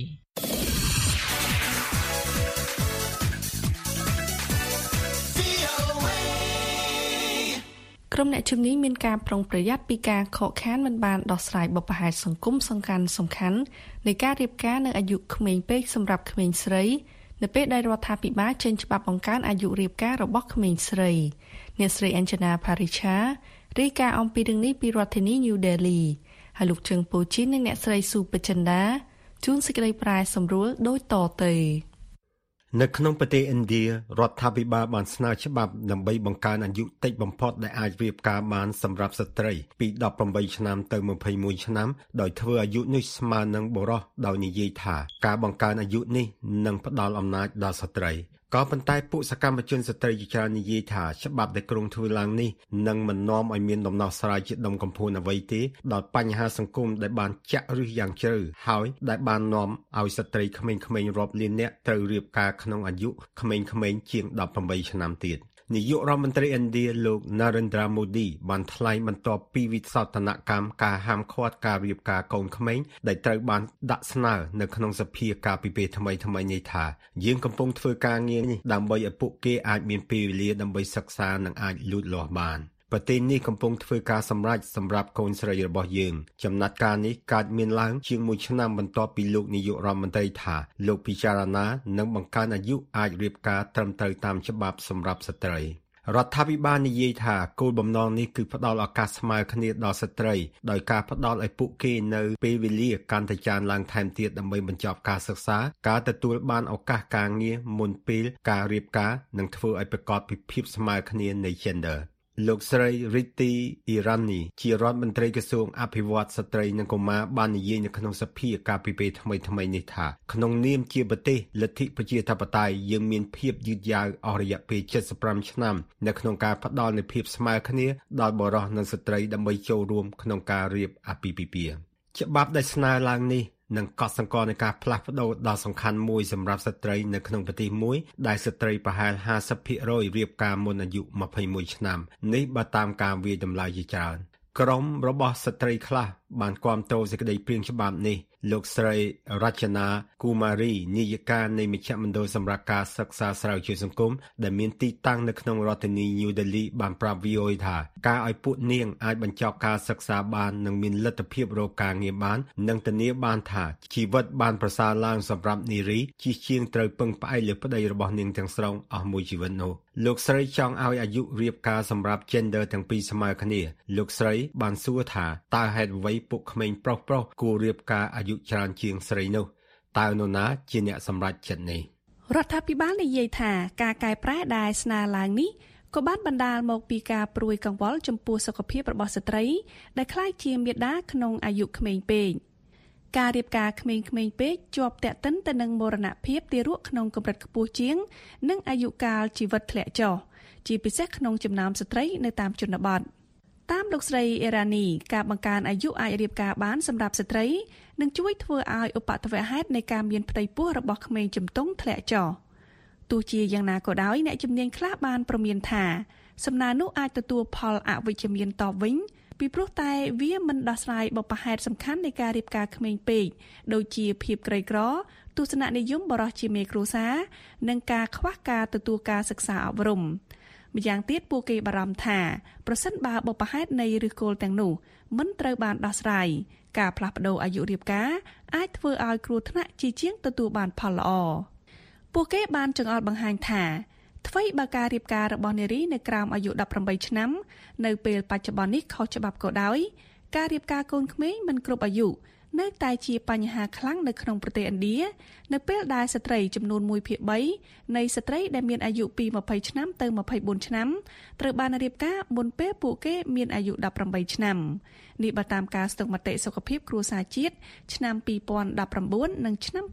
ក្រុមអ្នកជំនាញមានការប្រុងប្រយ័ត្នពីការខកខានមិនបានដោះស្រាយបុព្វហេតុសង្គមសំខាន់នៃការរៀបការនៅអាយុក្មេងពេកសម្រាប់ក្មេងស្រីនៅពេលដែលរដ្ឋាភិបាលចេញច្បាប់បង្កើនអាយុរៀបការរបស់ក្មេងស្រីអ្នកស្រី Anjana Paricha រាយការណ៍អំពីរឿងនេះពីរដ្ឋធានី New Delhi ហើយលោកជើងពូជីននិងអ្នកស្រីស៊ូបចិន្តាជួនសេចក្តីប្រាយសម្រួលដូចតទៅនៅក្នុងប្រទេសឥណ្ឌារដ្ឋាភិបាលបានស្នើច្បាប់ដើម្បីបង្កើនអាយុតិចបំផុតដែលអាចរៀបការបានសម្រាប់ស្ត្រីពី18ឆ្នាំទៅ21ឆ្នាំដោយធ្វើអាយុនេះស្មើនឹងបុរសដោយនិយាយថាការបង្កើនអាយុនេះនឹងផ្ដល់អំណាចដល់ស្ត្រីក៏ប៉ុន្តែពួកសកម្មជនស្ត្រីជាច្រើននិយាយថាច្បាប់ដែលក្រុងធ្វើឡើងនេះនឹងមិននាំឲ្យមានដំណោះស្រាយជាដុំកំភួនអ្វីទេដល់បញ្ហាសង្គមដែលបានចាក់ឫសយ៉ាងជ្រៅហើយដែលបាននាំឲ្យស្ត្រីក្មេងៗរាប់លាននាក់ត្រូវរៀបការក្នុងអាយុក្មេងៗជាង18ឆ្នាំទៀតនាយករដ្ឋមន្ត្រីឥណ្ឌាលោក Narendra Modi បានថ្លែងបន្ទាប់ពីវិសោធនកម្មការហាមឃាត់ការរៀបការកូនក្មេងដែលត្រូវបានដាក់ស្នើនៅក្នុងសភាកាលពីពេលថ្មីៗនេះថាយើងកំពុងធ្វើការងារនេះដើម្បីឲ្យពួកគេអាចមានពេលវេលាដើម្បីសិក្សានិងអាចលូតលាស់បានប្រទេសនេះកំពុងធ្វើការសម្រេចសម្រាប់កូនស្រីរបស់យើងចំណាត់ការនេះកើតមានឡើងជាង1ឆ្នាំបន្ទាប់ពីលោកនាយករដ្ឋមន្ត្រីថាលោកពិចារណានឹងបង្កើនអាយុអាចរៀបការត្រឹមត្រូវតាមច្បាប់សម្រាប់ស្ត្រីរដ្ឋាភិបាលនិយាយថាគោលបំណងនេះគឺផ្ដល់ឱកាសស្មើគ្នាដល់ស្ត្រីដោយការផ្ដល់ឲ្យពួកគេនៅពេលវេលាកាន់តែច្រើនឡើងថែមទៀតដើម្បីបញ្ចប់ការសិក្សាការទទួលបានឱកាសការងារមុនពេលការរៀបការនិងធ្វើឲ្យប្រកបពីភាពស្មើគ្នានៃ genderលោកស្រី Riti Irani ជារដ្ឋមន្ត្រីក្រសួងអភិវឌ្ឍស្ត្រីនិងកុមារបាននិយាយនៅក្នុងសភាកាលពីពេលថ្មីៗនេះថាក្នុងនាមជាប្រទេសលទ្ធិប្រជាធិបតេយ្យយើងមានភាពយឺតយ៉ាវអស់រយៈពេល75ឆ្នាំនៅក្នុងការផ្ដល់នូវភាពស្មើគ្នាដល់បុរសនិងស្ត្រីដើម្បីចូលរួមក្នុងការរៀបអាពាហ៍ពិពាហ៍ច្បាប់ដែលស្នើឡើងនេះនឹងកត់សម្គាល់នៃការផ្លាស់ប្ដូរដ៏សំខាន់មួយសម្រាប់ស្ត្រីនៅក្នុងប្រទេសមួយដែលស្ត្រីប្រហែល 50% រៀបការមុនអាយុ21ឆ្នាំនេះបើតាមការវាយតម្លៃជាច្រើនក្រុមរបស់ស្ត្រីខ្លះបានគាំទ្រសេចក្តីព្រាងច្បាប់នេះលោកស្រី Rachana Kumari នាយិកានៃមជ្ឈមណ្ឌលសម្រាប់ការសិក្សាស្រាវជ្រាវសង្គមដែលមានទីតាំងនៅក្នុងរដ្ឋធានី New Delhi បានប្រាប់ VOA ថាការឲ្យពួកនាងអាចបញ្ចប់ការសិក្សាបាននិងមានលទ្ធភាពរកការងារបាននិងធានាបានថាជីវិតបានប្រសើរឡើងសម្រាប់នារីជាជាងត្រូវពឹងផ្អែកលើប្តីរបស់នាងទាំងស្រុងអស់មួយជីវិតនោះលោកស្រីចង់ឲ្យអាយុរៀបការសម្រាប់ gender ទាំងពីរស្មើគ្នាលោកស្រីបានសួរថាតើហេតុអ្វីពួកក្មេងប្រុសៗគួររៀបការអាយុច្រើនជាងស្រីនោះតើនរណាជាអ្នកសម្រេចចិត្តនេះរដ្ឋាភិបាលនិយាយថាការកែប្រែដែលស្នើឡើងនេះក៏បានបណ្ដាលមកពីការព្រួយកង្វល់ចំពោះសុខភាពរបស់ស្ត្រីដែលក្លាយជាមាតាក្នុងអាយុក្មេងពេកការរៀបការក្មេងៗពេកជាប់ទាក់ទិនទៅនឹងមរណភាពទារកក្នុងកម្រិតខ្ពស់ជាងនិងអាយុកាលជីវិតធ្លាក់ចុះជាពិសេសក្នុងចំណោមស្ត្រីនៅតាមជនបទតាមលោកស្រីអេរ៉ានីការបង្កើនអាយុអាចរៀបការបានសម្រាប់ស្ត្រីនឹងជួយធ្វើឲ្យឧបទ្ទវហេតុនៃការមានផ្ទៃពោះរបស់ក្មេងជំទង់ធ្លាក់ចុះទោះជាយ៉ាងណាក៏ដោយអ្នកជំនាញខ្លះបានព្រមានថាសំណើនោះអាចទទួលផលអវិជ្ជមានតបវិញពីព្រោះតែវាមិនដោះស្រាយបុព្វហេតុសំខាន់នៃការរៀបការក្មេងពេកដូចជាភាពក្រីក្រទស្សនៈនិយមបរិសុទ្ធជាមេគ្រួសារនិងការខ្វះការទទួលការសិក្សាអប់រំម្យ៉ាងទៀតពួកគេបារម្ភថាប្រសិនបើបុព្វហេតុនៃឫសគល់ទាំងនោះមិនត្រូវបានដោះស្រាយការផ្លាស់ប្ដូរអាយុរៀបការអាចធ្វើឲ្យគ្រោះថ្នាក់ជាជាងទទួលបានផលល្អពួកគេបានចង្អុលបង្ហាញថាអ្វីបើការរៀបការរបស់នារីនៅក្រោមអាយុ18ឆ្នាំនៅពេលបច្ចុប្បន្ននេះខុសច្បាប់ក៏ដោយការរៀបការកូនក្មេងមិនគ្រប់អាយុនៅតែជាបញ្ហាខ្លាំងនៅក្នុងប្រទេសឥណ្ឌានៅពេលដែលស្ត្រីចំនួន 1/3 នៃស្ត្រីដែលមានអាយុពី20ឆ្នាំទៅ24ឆ្នាំត្រូវបានរៀបការមុនពេលពួកគេមានអាយុ18ឆ្នាំនេះបើតាមការស្ទង់មតិសុខភាពគ្រួសារជាតិឆ្នាំ2019និងឆ្នាំ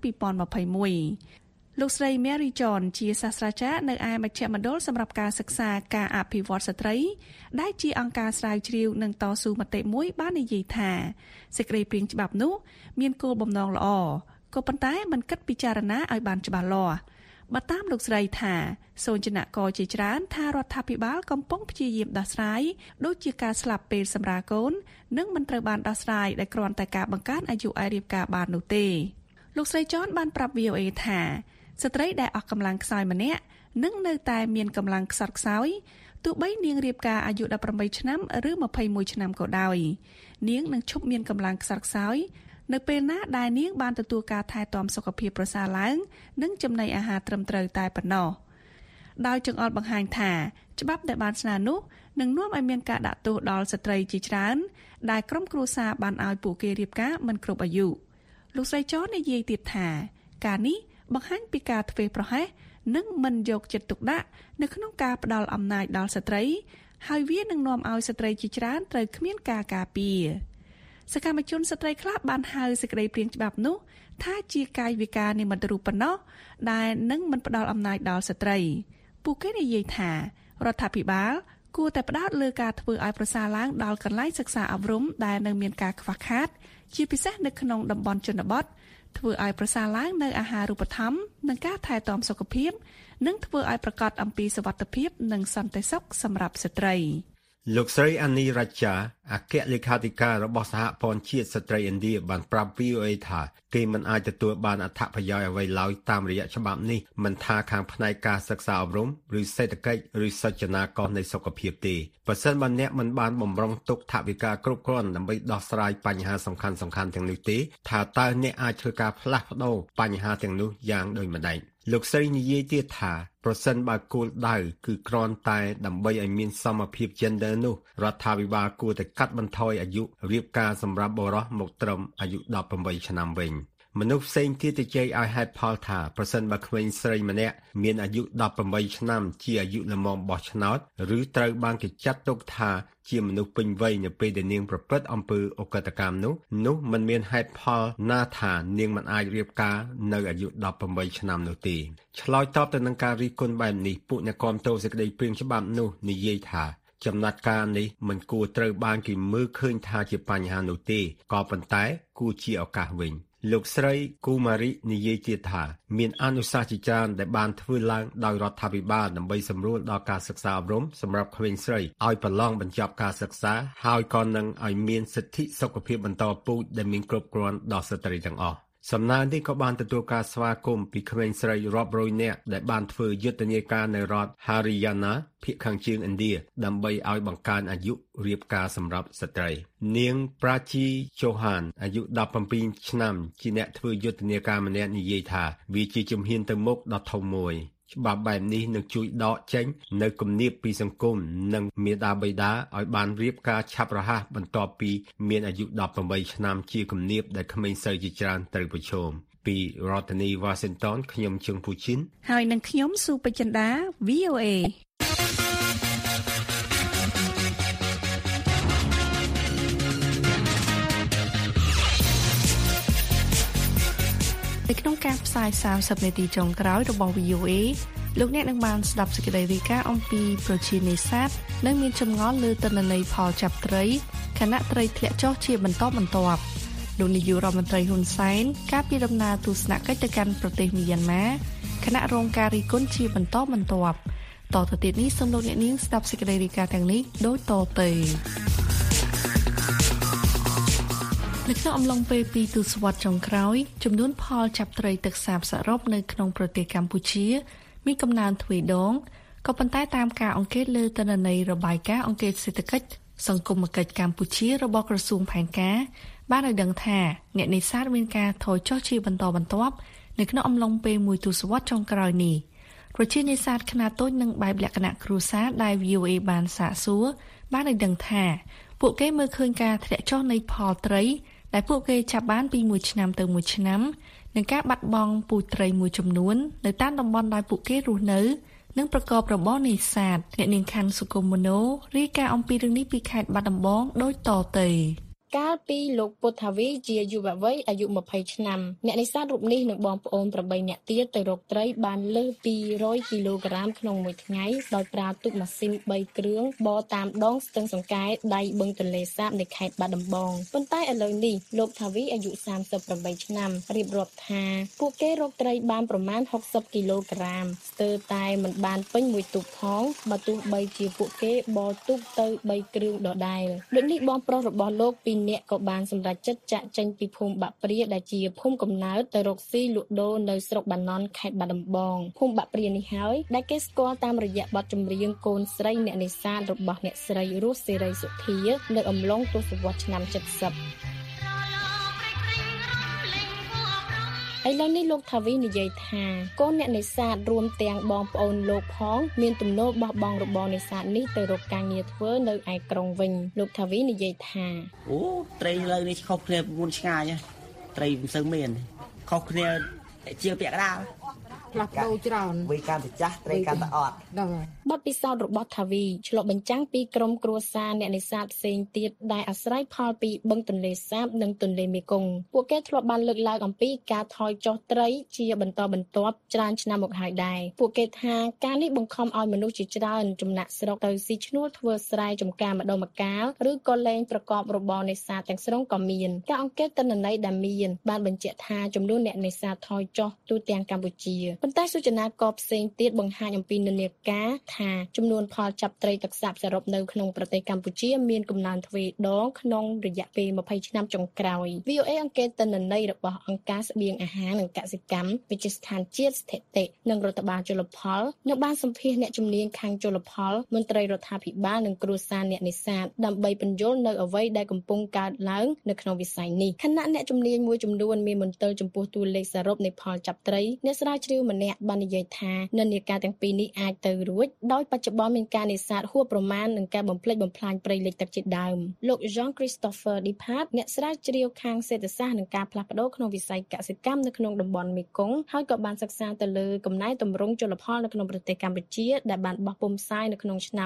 2021លោកស្រី Mary John ជាសាស្ត្រាចារ្យនៅឯមជ្ឈមណ្ឌលសម្រាប់ការសិក្សាការអភិវឌ្ឍស្ត្រីដែលជាអង្គការស្រាវជ្រាវនិងតស៊ូមតិមួយបាននិយាយថាសេចក្តីព្រាងច្បាប់នោះមានគោលបំណងល្អក៏ប៉ុន្តែមិនគិតពិចារណាឲ្យបានច្បាស់លាស់បើតាមលោកស្រីថាសូចនករជាច្រើនថារដ្ឋាភិបាលកំពុងព្យាយាមដោះស្រាយដូចជាការស្លាប់ពេលសម្រាលកូននិងមិនត្រូវបានដោះស្រាយដោយគ្រាន់តែការបង្កើនអាយុឲ្យរៀបការបាននោះទេលោកស្រីចនបានប្រាប់ VOA ថាស្ត្រីដែលអស់កម្លាំងខ្សោយម្នាក់នឹងនៅតែមានកម្លាំងខ្សត់ខ្សោយទោះបីនាងរៀបការអាយុ18ឆ្នាំឬ21ឆ្នាំក៏ដោយនាងនឹងឈប់មានកម្លាំងខ្សត់ខ្សោយនៅពេលណាដែលនាងបានទទួលការថែទាំសុខភាពប្រសើរឡើងនិងចំណីអាហារត្រឹមត្រូវតែប៉ុណ្ណោះដោយចង្អុលបង្ហាញថាច្បាប់ដែលបានស្នើនោះនឹងនាំឲ្យមានការដាក់ទោសដល់ស្ត្រីជាច្រើនដែលក្រុមគ្រួសារបានឲ្យពួកគេរៀបការមិនគ្រប់អាយុលោកស្រីចននិយាយទៀតថាការនេះបង្ហាញពីការធ្វេសប្រហែសនិងមិនយកចិត្តទុកដាក់នៅក្នុងការផ្ដល់អំណាចដល់ស្ត្រីហើយវានឹងនាំឲ្យស្ត្រីជាច្រើនត្រូវគ្មានការការពារសកម្មជនស្ត្រីខ្លះបានហៅសេចក្តីព្រាងច្បាប់នោះថាជាកាយវិការនិមិត្តរូបប៉ុណ្ណោះដែលនឹងមិនផ្ដល់អំណាចដល់ស្ត្រីពួកគេនិយាយថារដ្ឋាភិបាលគួរតែផ្ដោតលើការធ្វើឲ្យប្រសើរឡើងដល់កន្លែងសិក្សាអប់រំដែលនៅមានការខ្វះខាតជាពិសេសនៅក្នុងតំបន់ជនបទធ្វើឲ្យប្រសើរឡើងនៅអាហារូបត្ថម្ភនិងការថែទាំសុខភាពនិងធ្វើឲ្យប្រកបអំពីសុវត្ថិភាពនិងសន្តិសុខសម្រាប់ស្ត្រីលោកស្រីអានីរ៉ាចាអគ្គលេខាធិការរបស់សហព័ន្ធជាតិស្ត្រីឥណ្ឌាបានប្រាប់ VOA ថាគេមិនអាចទទួលបានអត្ថប្រយោជន៍អ្វីឡើយតាមរយៈច្បាប់នេះមិនថាខាងផ្នែកការសិក្សាអប់រំឬសេដ្ឋកិច្ចឬសចនាករនៃសុខភាពទេបើសិនបើអ្នកមិនបានបំរុងទុកថវិកាគ្រប់គ្រាន់ដើម្បីដោះស្រាយបញ្ហាសំខាន់ៗទាំងនោះទេថាតើអ្នកអាចធ្វើការផ្លាស់ប្ដូរបញ្ហាទាំងនោះយ៉ាងដូចម្តេចលោកស្រីនិយាយទៀតថាប្រសិនបើគោលដៅគឺគ្រាន់តែដើម្បីឲ្យមានសមភាព gender នោះរដ្ឋាភិបាលគួរតែកាត់បន្ថយអាយុរៀបការសម្រាប់បុរសមកត្រឹមអាយុ18ឆ្នាំវិញមនុស្សផ្សេងទៀតទៅជ័យឲ្យហេតុផលថាប្រសិនបើក្មេងស្រីម្នាក់មានអាយុ18ឆ្នាំជាអាយុល្មមបោះឆ្នោតឬត្រូវបានគេចាត់ទុកថាជាមនុស្សពេញវ័យនៅពេលដែលនាងប្រព្រឹត្តអំពើអកតកម្មនោះមិនមានហេតុផលណាថានាងមិនអាចរៀបការនៅអាយុ18ឆ្នាំនោះទេឆ្លើយតបទៅនឹងការរិះគន់បែបនេះពួកអ្នកគាំទ្រសេចក្តីព្រាងច្បាប់នោះនិយាយថាចំណាត់ការនេះមិនគួរត្រូវបានគេមើលឃើញថាជាបញ្ហានោះទេក៏ប៉ុន្តែគួរជាឱកាសវិញលោកស្រីគូម៉ារីនិយាយទៀតថាមានអនុសាសន៍ជាច្រើនដែលបានធ្វើឡើងដោយរដ្ឋាភិបាលដើម្បីសម្រួលដល់ការសិក្សាអប់រំសម្រាប់ក្មេងស្រីឲ្យប្រឡងបញ្ចប់ការសិក្សាហើយក៏នឹងឲ្យមានសិទ្ធិសុខភាពបន្តពូជដែលមានគ្រប់គ្រាន់ដល់ស្ត្រីទាំងអស់សំណើនេះក៏បានទទួលការស្វាគមន៍ពីក្មេងស្រីរាប់រយនាក់ដែលបានធ្វើយុទ្ធនាការនៅរដ្ឋ Haryana ភាគខាងជើងឥណ្ឌាដើម្បីឲ្យបង្កើនអាយុរៀបការសម្រាប់ស្ត្រីនាងប្រាជីជូហានអាយុ17ឆ្នាំជាអ្នកធ្វើយុទ្ធនាការម្នាក់និយាយថាវាជាជំហានទៅមុខដ៏ធំមួយច្បាប់បែបនេះនឹងជួយដកចេញនៅគំនាបពីសង្គមនិងមាតាបិតាឲ្យបានរៀបការឆាប់រហ័សបន្ទាប់ពីមានអាយុ18ឆ្នាំជាគំនាបដែលក្មេងស្រីជាច្រើនត្រូវប្រឈមពីរដ្ឋធានី Washington ខ្ញុំជឹងពូជីនហើយនឹងខ្ញុំស៊ូបចិន្តា VOAនៅក្នុងការផ្សាយ30នាទីចុងក្រោយរបស់ VOA លោកអ្នកនឹងបានស្ដាប់សេចក្តីរាយការណ៍អំពីប្រជានេសាទនិងមានចម្ងល់លើទិន្នន័យផលចាប់ត្រីខណៈត្រីធ្លាក់ចុះជាបន្តបន្ទាប់លោកនាយករដ្ឋមន្ត្រីហ៊ុនសែនកាលពីដំណើរទស្សនកិច្ចទៅកាន់ប្រទេសមីយ៉ាន់ម៉ាខណៈរងការរិះគន់ជាបន្តបន្ទាប់តទៅទៀតនេះសូមលោកអ្នកនាងស្ដាប់សេចក្តីរាយការណ៍ទាំងនេះដូចតទៅនៅក្នុងអំឡុងពេល2ទសវត្សរ៍ចុងក្រោយចំនួនផលចាប់ត្រីទឹកសាបសរុបនៅក្នុងប្រទេសកម្ពុជាមានកំណើនទ្វេដងក៏ប៉ុន្តែតាមការអង្កេតលើទិន្នន័យរបាយការណ៍អង្គការសេដ្ឋកិច្ចសង្គមគិច្ចកម្ពុជារបស់ក្រសួងផែនការបានឲ្យដឹងថាអ្នកនេសាទមានការថយចុះជាបន្តបន្ទាប់នៅក្នុងអំឡុងពេល1ទសវត្សរ៍ចុងក្រោយនេះប្រជានេសាទខ្នាតតូចនិងបែបលក្ខណៈគ្រួសារដែល VOA បានសាកសួរបានឲ្យដឹងថាពួកគេមើលឃើញការធ្លាក់ចុះនៃផលត្រីដែលពួកគេចាប់បានពី1ឆ្នាំទៅ1ឆ្នាំនិងការបាត់បង់ពូជត្រីមួយចំនួននៅតាមតំបន់ដែលពួកគេរស់នៅនិងប្រកបរបរនេសាទអ្នកនាងខាន់សុគមមនោរាយការណ៍អំពីរឿងនេះពីខេត្តបាត់ដំបងដូចតទៅកាលពីលោកពុទ្ធាវីជាយុវវ័យអាយុ20ឆ្នាំអ្នកនេសាទរូបនេះនិងបងប្អូន8នាក់ទៀតទៅរកត្រីបានលើសពី100គីឡូក្រាមក្នុងមួយថ្ងៃដោយប្រើទូកម៉ាស៊ីន3គ្រឿងបរតាមដងស្ទឹងសង្កែដៃបឹងទន្លេសាបនៃខេត្តបាត់ដំបងប៉ុន្តែឥឡូវនេះលោកថាវីអាយុ38ឆ្នាំរៀបរាប់ថាពួកគេរកត្រីបានប្រមាណ60គីឡូក្រាមស្ទើរតែមិនបានពេញមួយទូកផងបើទោះបីជាពួកគេបរទូកទៅ3គ្រឿងដដែលដូចនេះបងប្រុសរបស់លោកពីអ្នកក៏បានសម្រេចចិត្តចាក់ចេញពីភូមិបាក់ព្រាដែលជាភូមិកំណើតទៅរកស៊ីលក់ដូរនៅស្រុកបាណន់ខេត្តបាត់ដំបងភូមិបាក់ព្រានេះហើយដែលគេស្គាល់តាមរយៈបទចម្រៀងកូនស្រីអ្នកនេសាទរបស់អ្នកស្រីរស់សេរីសុធានៅអំឡុងទសវត្សរ៍ឆ្នាំ70ឥឡូវនេះលោកថាវីនិយាយថាកូនអ្នកនេសាទរួមទាំងបងប្អូនលោកផងមានទំនោរបោះបង់របរនេសាទនេះទៅរកការងារធ្វើនៅឯក្រុងវិញលោកថាវីនិយាយថាអូត្រីលើនេះខុសគ្នាមុនឆ្ងាយត្រីមិនសូវមានខុសគ្នាជាពាក់កណ្ដាលផ្លាស់ប្ដូរច្រើនវ័យកាន់តែចាស់ត្រីកាន់តែអត់បទពិសោធន៍របស់ថាវីឆ្លុះបញ្ចាំងពីក្រុមគ្រួសារអ្នកនេសាទផ្សេងទៀតដែលអាស្រ័យផលពីបឹងទន្លេសាបនិងទន្លេមេគង្គពួកគេធ្លាប់បានលើកឡើងអំពីការថយចុះត្រីជាបន្តបន្ទាប់ច្រើនឆ្នាំមកហើយដែរពួកគេថាការនេះបង្ខំឲ្យមនុស្សជាច្រើនចំណាក់ស្រុកទៅស៊ីឈ្នួលធ្វើស្រែចម្ការម្ដងម្កាលឬក៏លែងប្រកបរបរនេសាទទាំងស្រុងក៏មានការអង្កេតទិន្នន័យដែលមានបានបញ្ជាក់ថាចំនួនអ្នកនេសាទថយចុះទូទាំងកម្ពុជាប៉ុន្តែសូចនាករផ្សេងទៀតបង្ហាញអំពីនិន្នាការថាចំនួនផលចាប់ត្រីទឹកសាបសរុបនៅក្នុងប្រទេសកម្ពុជាមានកំណើនទ្វេដងក្នុងរយៈពេល20ឆ្នាំចុងក្រោយ VOA អង្កេតទិន្នន័យរបស់អង្គការស្បៀងអាហារនិងកសិកម្មវិទ្យាស្ថានជាតិស្ថិតិនិងរដ្ឋបាលជលផលនៅបានសម្ភាសន៍អ្នកជំនាញខាងជលផលមន្ត្រីរដ្ឋាភិបាលនិងគ្រួសារអ្នកនេសាទដើម្បីពន្យល់នៅអ្វីដែលកំពុងកើតឡើងនៅក្នុងវិស័យនេះខណៈអ្នកជំនាញមួយចំនួនមានមន្ទិលចំពោះតួលេខសរុបនៃផលចាប់ត្រីអ្នកស្រាវជ្រាវម្នាក់បាននិយាយថានិន្នាការទាំងពីរនេះអាចទៅរួចដោយបច្ចុប្បន្នមានការនេសាទហួសប្រមាណនិងការបំផ្លិចបំផ្លាញព្រៃលិចទឹកជាដើមលោក Jean-Christopher Dipart អ្នកស្រាវជ្រាវខាងសេដ្ឋសាស្ត្រនិងការផ្លាស់ប្ដូរក្នុងវិស័យកសិកម្មនៅក្នុងតំបន់មេគង្គហើយក៏បានសិក្សាទៅលើកំណែទម្រង់ជលផលនៅក្នុងប្រទេសកម្ពុជាដែលបានបោះពុម្ពផ្សាយនៅក្នុងឆ្នាំ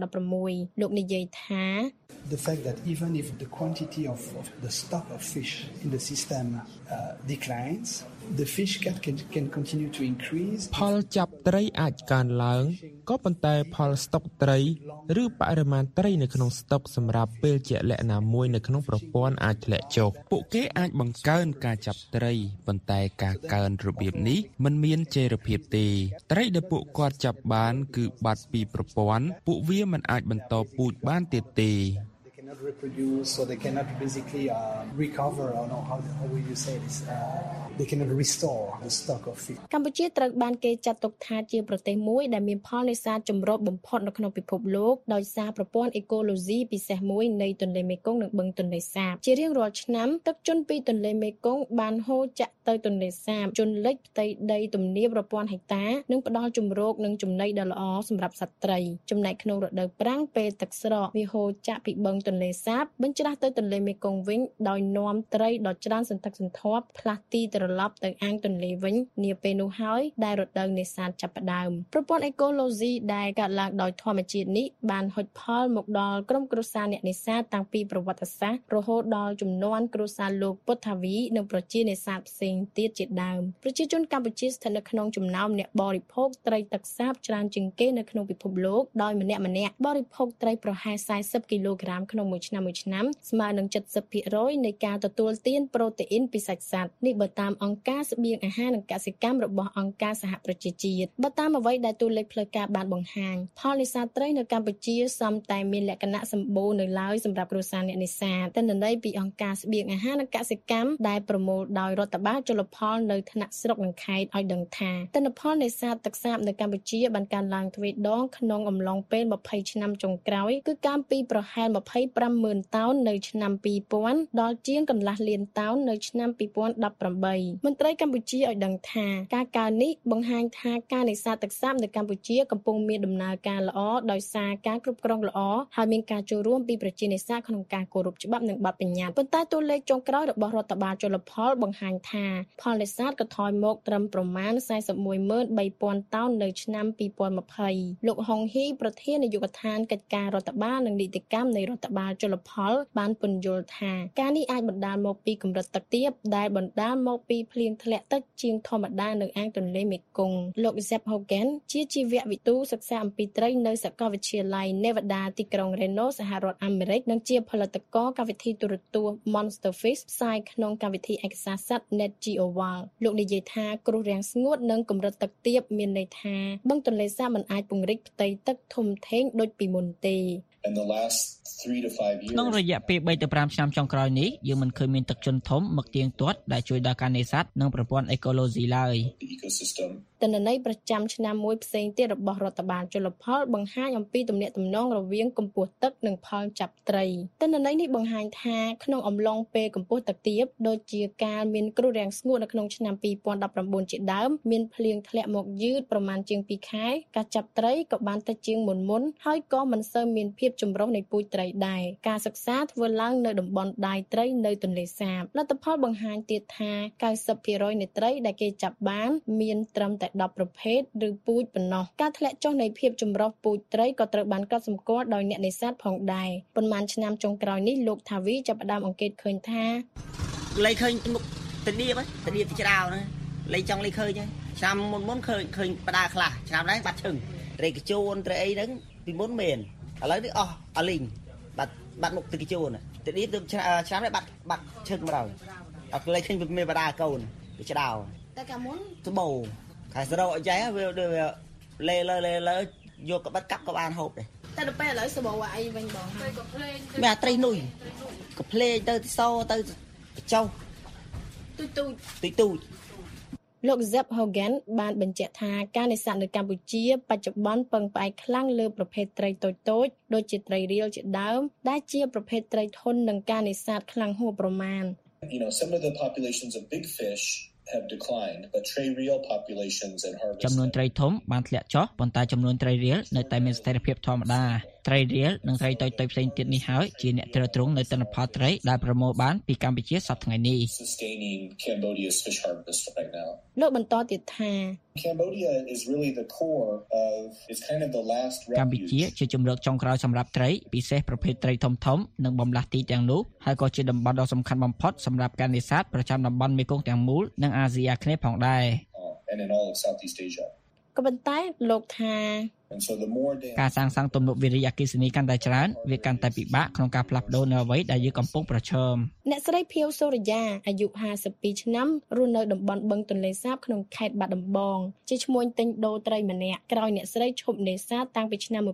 2016លោកនិយាយថា The fact that even if the quantity of the stock of fish in the system declines, the fish can continue to increase. ផលចាប់ត្រីអាចកើនឡើងក៏ប៉ុន្តែផលស្តុកត្រីឬបរិមាណត្រីនៅក្នុងស្តុកសម្រាប់ពេលជាលក្ខណៈមួយនៅក្នុងប្រព័ន្ធអាចធ្លាក់ចុះពួកគេអាចបង្កើនការចាប់ត្រីប៉ុន្តែការកើនរបៀបនេះមិនមានចីរភាពទេត្រីដែលពួកគាត់ចាប់បានគឺបាត់ពីប្រព័ន្ធពួកវាមិនអាចបន្តពូជបានទៀតទេ reproduce, so they cannot basically recover, or no, how will you say this? They cannot restore the stock of fish. កម្ពុជាត្រូវបានគេចាត់ទុកថាជាប្រទេសមួយដែលមានផលនេសាទចម្រុះបំផុតនៅក្នុងពិភពលោកដោយសារប្រព័ន្ធអេកូឡូស៊ីពិសេសមួយនៃទន្លេមេគង្គនិងបឹងទន្លេសាបជារៀងរាល់ឆ្នាំទឹកជន់ពីទន្លេមេគង្គបានហូរចាក់ទៅទន្លេសាបជន់លិចផ្ទៃដីទំនាបរាប់ពាន់ហិកតានិងផ្ដល់ជម្រកនិងចំណីដ៏ល្អសម្រាប់សត្វត្រីចំណែកក្នុងរដូវប្រាំងពេលទឹកស្រកវាហូរចាក់ពីបឹងទន្លេសាបបញ្ច្រាស់ទៅទន្លេមេគង្គវិញដោយនាំត្រីដ៏ច្រើនសន្ធឹកសន្ធាប់ផ្លាស់ទីត្រឡប់ទៅអាងទន្លេវិញនាពេលនោះហើយដែលរដូវនេសាទចាប់ផ្ដើមប្រព័ន្ធអេកូឡូស៊ីដែលកើតឡើងដោយធម្មជាតិនេះបានហុចផលមកដល់ក្រុមគ្រួសារអ្នកនេសាទតាំងពីប្រវត្តិសាស្ត្ររហូតដល់ជំនាន់គ្រួសារលោកពុទ្ធាវីនិងប្រជានេសាទផ្សេងទៀតជាដើមប្រជាជនកម្ពុជាស្ថិតនៅក្នុងចំណោមអ្នកបរិភោគត្រីទឹកសាបច្រើនជាងគេនៅក្នុងពិភពលោកដោយម្នាក់បរិភោគត្រីប្រហែល40គីឡូក្រាមក្នុងមួយឆ្នាំស្មើនឹង 70% នៃការទទួលទានប្រូតេអ៊ីនពីសាច់សត្វនេះបើតាមអង្គការស្បៀងអាហារនិងកសិកម្មរបស់អង្គការសហប្រជាជាតិបើតាមអ្វីដែលតួលេខផ្លូវការបានបង្ហាញផលនេសាទត្រីនៅកម្ពុជាសំតែមានលក្ខណៈសម្បូរនៅឡើយសម្រាប់គ្រួសារអ្នកនេសាទទិន្នន័យពីអង្គការស្បៀងអាហារនិងកសិកម្មដែលប្រមូលដោយរដ្ឋបាលជលផលនៅថ្នាក់ស្រុកនិងខេត្តឲ្យដឹងថាទិន្នផលនេសាទទឹកសាបនៅកម្ពុជាបានកើនឡើងទ្វេដងក្នុងអំឡុងពេល20ឆ្នាំចុងក្រោយគឺកើនពីប្រហែល 25,000 តោននៅឆ្នាំ2000ដល់ជាងកន្លះលានតោននៅឆ្នាំ2018មន្ត្រីកម្ពុជាឲ្យដឹងថាការកើននេះបង្ហាញថាការនេសាទទឹកសាបនៅកម្ពុជាកំពុងមានដំណើរការល្អដោយសារការគ្រប់គ្រងល្អហើយមានការចូលរួមពីប្រជានេសាទក្នុងការគោរពច្បាប់និងបទបញ្ញត្តិប៉ុន្តែតួលេខចុងក្រោយរបស់រដ្ឋបាលជលផលបង្ហាញថាផលនេសាទក៏ថយមកត្រឹមប្រមាណ 41,300 តោននៅឆ្នាំ2020លោកហុងហ៊ីប្រធាននាយកដ្ឋានកិច្ចការរដ្ឋបាលនិងនីតិកម្មនៃរដ្ឋបាលជលផលបានពន្យល់ថាការនេះអាចបណ្ដាលមកពីកម្រិតទឹកទាបដែលបណ្ដាលមកពីភ្លៀងធ្លាក់ទឹកជាងធម្មតានៅអាងទន្លេមេគង្គលោក Zep Hogan ជាជីវវិទូសិក្សាអំពីត្រីនៅសាកលវិទ្យាល័យ Nevada ទីក្រុង Reno សហរដ្ឋអាមេរិកនិងជាផលិតករកម្មវិធីទូរទស្សន៍ Monster Fish ផ្សាយក្នុងកម្មវិធីឯកសារសត្វ Net Geo World លោកនិយាយថាគ្រោះរាំងស្ងួតនិងកម្រិតទឹកទាបមានន័យថាបឹងទន្លេសាបមិនអាចពង្រីកផ្ទៃទឹកធំធេងដូចពីមុនទេក្នុងរយៈពេល 3 ទៅ 5 ឆ្នាំចុងក្រោយនេះយើងមិនឃើញមានទឹកជន់ធំមកទៀងទាត់ដែលជួយដល់ការនេសាទនិងប្រព័ន្ធអេកូឡូស៊ីឡើយទិន្នន័យប្រចាំឆ្នាំមួយផ្សេងទៀតរបស់រដ្ឋបាលជលផលបង្ហាញអំពីទំនាក់ទំនងរវាងកម្ពស់ទឹកនិងផលចាប់ត្រីទិន្នន័យនេះបង្ហាញថាក្នុងអំឡុងពេលកម្ពស់ទឹកទាបដូចជាការមានគ្រោះរាំងស្ងួតនៅក្នុងឆ្នាំ2019ជាដើមមានភ្លៀងធ្លាក់មកយឺតប្រមាណជាង2ខែការចាប់ត្រីក៏បានតិចជាងមុនហើយក៏មិនសូវមានភាពចម្រុះនៃពូជត្រីដែរការសិក្សាធ្វើឡើងនៅតំបន់ដាយត្រីនៅទន្លេសាបលទ្ធផលបង្ហាញទៀតថា 90% នៃត្រីដែលគេចាប់បានមានត្រឹមតែ 10ប្រភេទឬពូជប៉ុណ្ណោះការធ្លាក់ចុះនៃភាពចម្រុះពូជត្រីក៏ត្រូវបានកត់សម្គាល់ដោយអ្នកនេសាទផងដែរប៉ុន្មានឆ្នាំចុងក្រោយនេះលោកថាវីចាប់ផ្ដើមអង្កេតឃើញថាលេខឃើញមុខទៅឌៀបទៅច្រើនណាលេខចង់លេខឃើញហើយឆ្នាំមុនឃើញបដាខ្លះឆ្នាំនេះបាត់ឈឹងត្រីកជូនត្រីអីហ្នឹងពីមុនមែនឥឡូវនេះអស់អលីងបាត់មុខត្រីកជូនទៅឌៀបទៅឆ្នាំនេះបាត់ឈឹងមកដល់អត់លេខឃើញមានបដាកូនវាឆ្ដោតែកាលមុនស្បោខែសរោអីចេះវាលេយកកបិតកាប់ក៏បានហូបដែរតែដល់ពេលឥឡូវសបោអីវិញបងហើយក៏ភ្លេងមានអាត្រីនុយក៏ភ្លេងទៅសោទៅចោទូចលោក Zeb Hogan បានបញ្ជាក់ថាការនេសាទនៅកម្ពុជាបច្ចុប្បន្នពឹងផ្អែកខ្លាំងលើប្រភេទត្រីតូចៗដូចជាត្រីរៀលជាដើមដែលជាប្រភេទត្រីធន់នឹងការនេសាទខ្លាំងហួសប្រមាណ some of the populations of big fish have declined but tray reel populations and harvest ចំនួនត្រីធំបានធ្លាក់ចុះប៉ុន្តែចំនួនត្រីរៀលនៅតែមានស្ថិរភាពធម្មតាត្រីរៀលនិងត្រីតូចៗផ្សេងទៀតនេះហើយជាអ្នកទ្រទ្រង់នៅទិន្នផលត្រីដែលប្រមូលបានពីកម្ពុជាសប្តាហ៍ថ្ងៃនេះ Cambodia's fish harvest right now លោកបន្តទៀតថា Cambodia is really the core of it's kind of the last កម្ពុជាជាជម្រកចុងក្រោយសម្រាប់ត្រីពិសេសប្រភេទត្រីធំនិងបំលាស់ទីទាំងនោះហើយក៏ជាតំបន់ដ៏សំខាន់បំផុតសម្រាប់ការនេសាទប្រចាំតំបន់មេគង្គទាំងមូលនិងអាស៊ីអាគ្នេយ៍ផងដែរ and in all of Southeast Asia ក៏ប៉ុន្តែលោកថាការសាងសង់ទំនប់វារីអគ្គិសនីកាន់តែច្រើនវាកាន់តែពិបាកក្នុងការផ្លាស់ប្ដូរនៅអ្វីដែលយើងកំពុងប្រឈមអ្នកស្រីភៀវសូរិយាអាយុ52ឆ្នាំរស់នៅតំបន់បឹងទន្លេសាបក្នុងខេត្តបាត់ដំបងជាឈ្មួញទិញដូរត្រីម្នាក់ក្រោយអ្នកស្រីឈប់នេសាទតាំងពីឆ្នាំ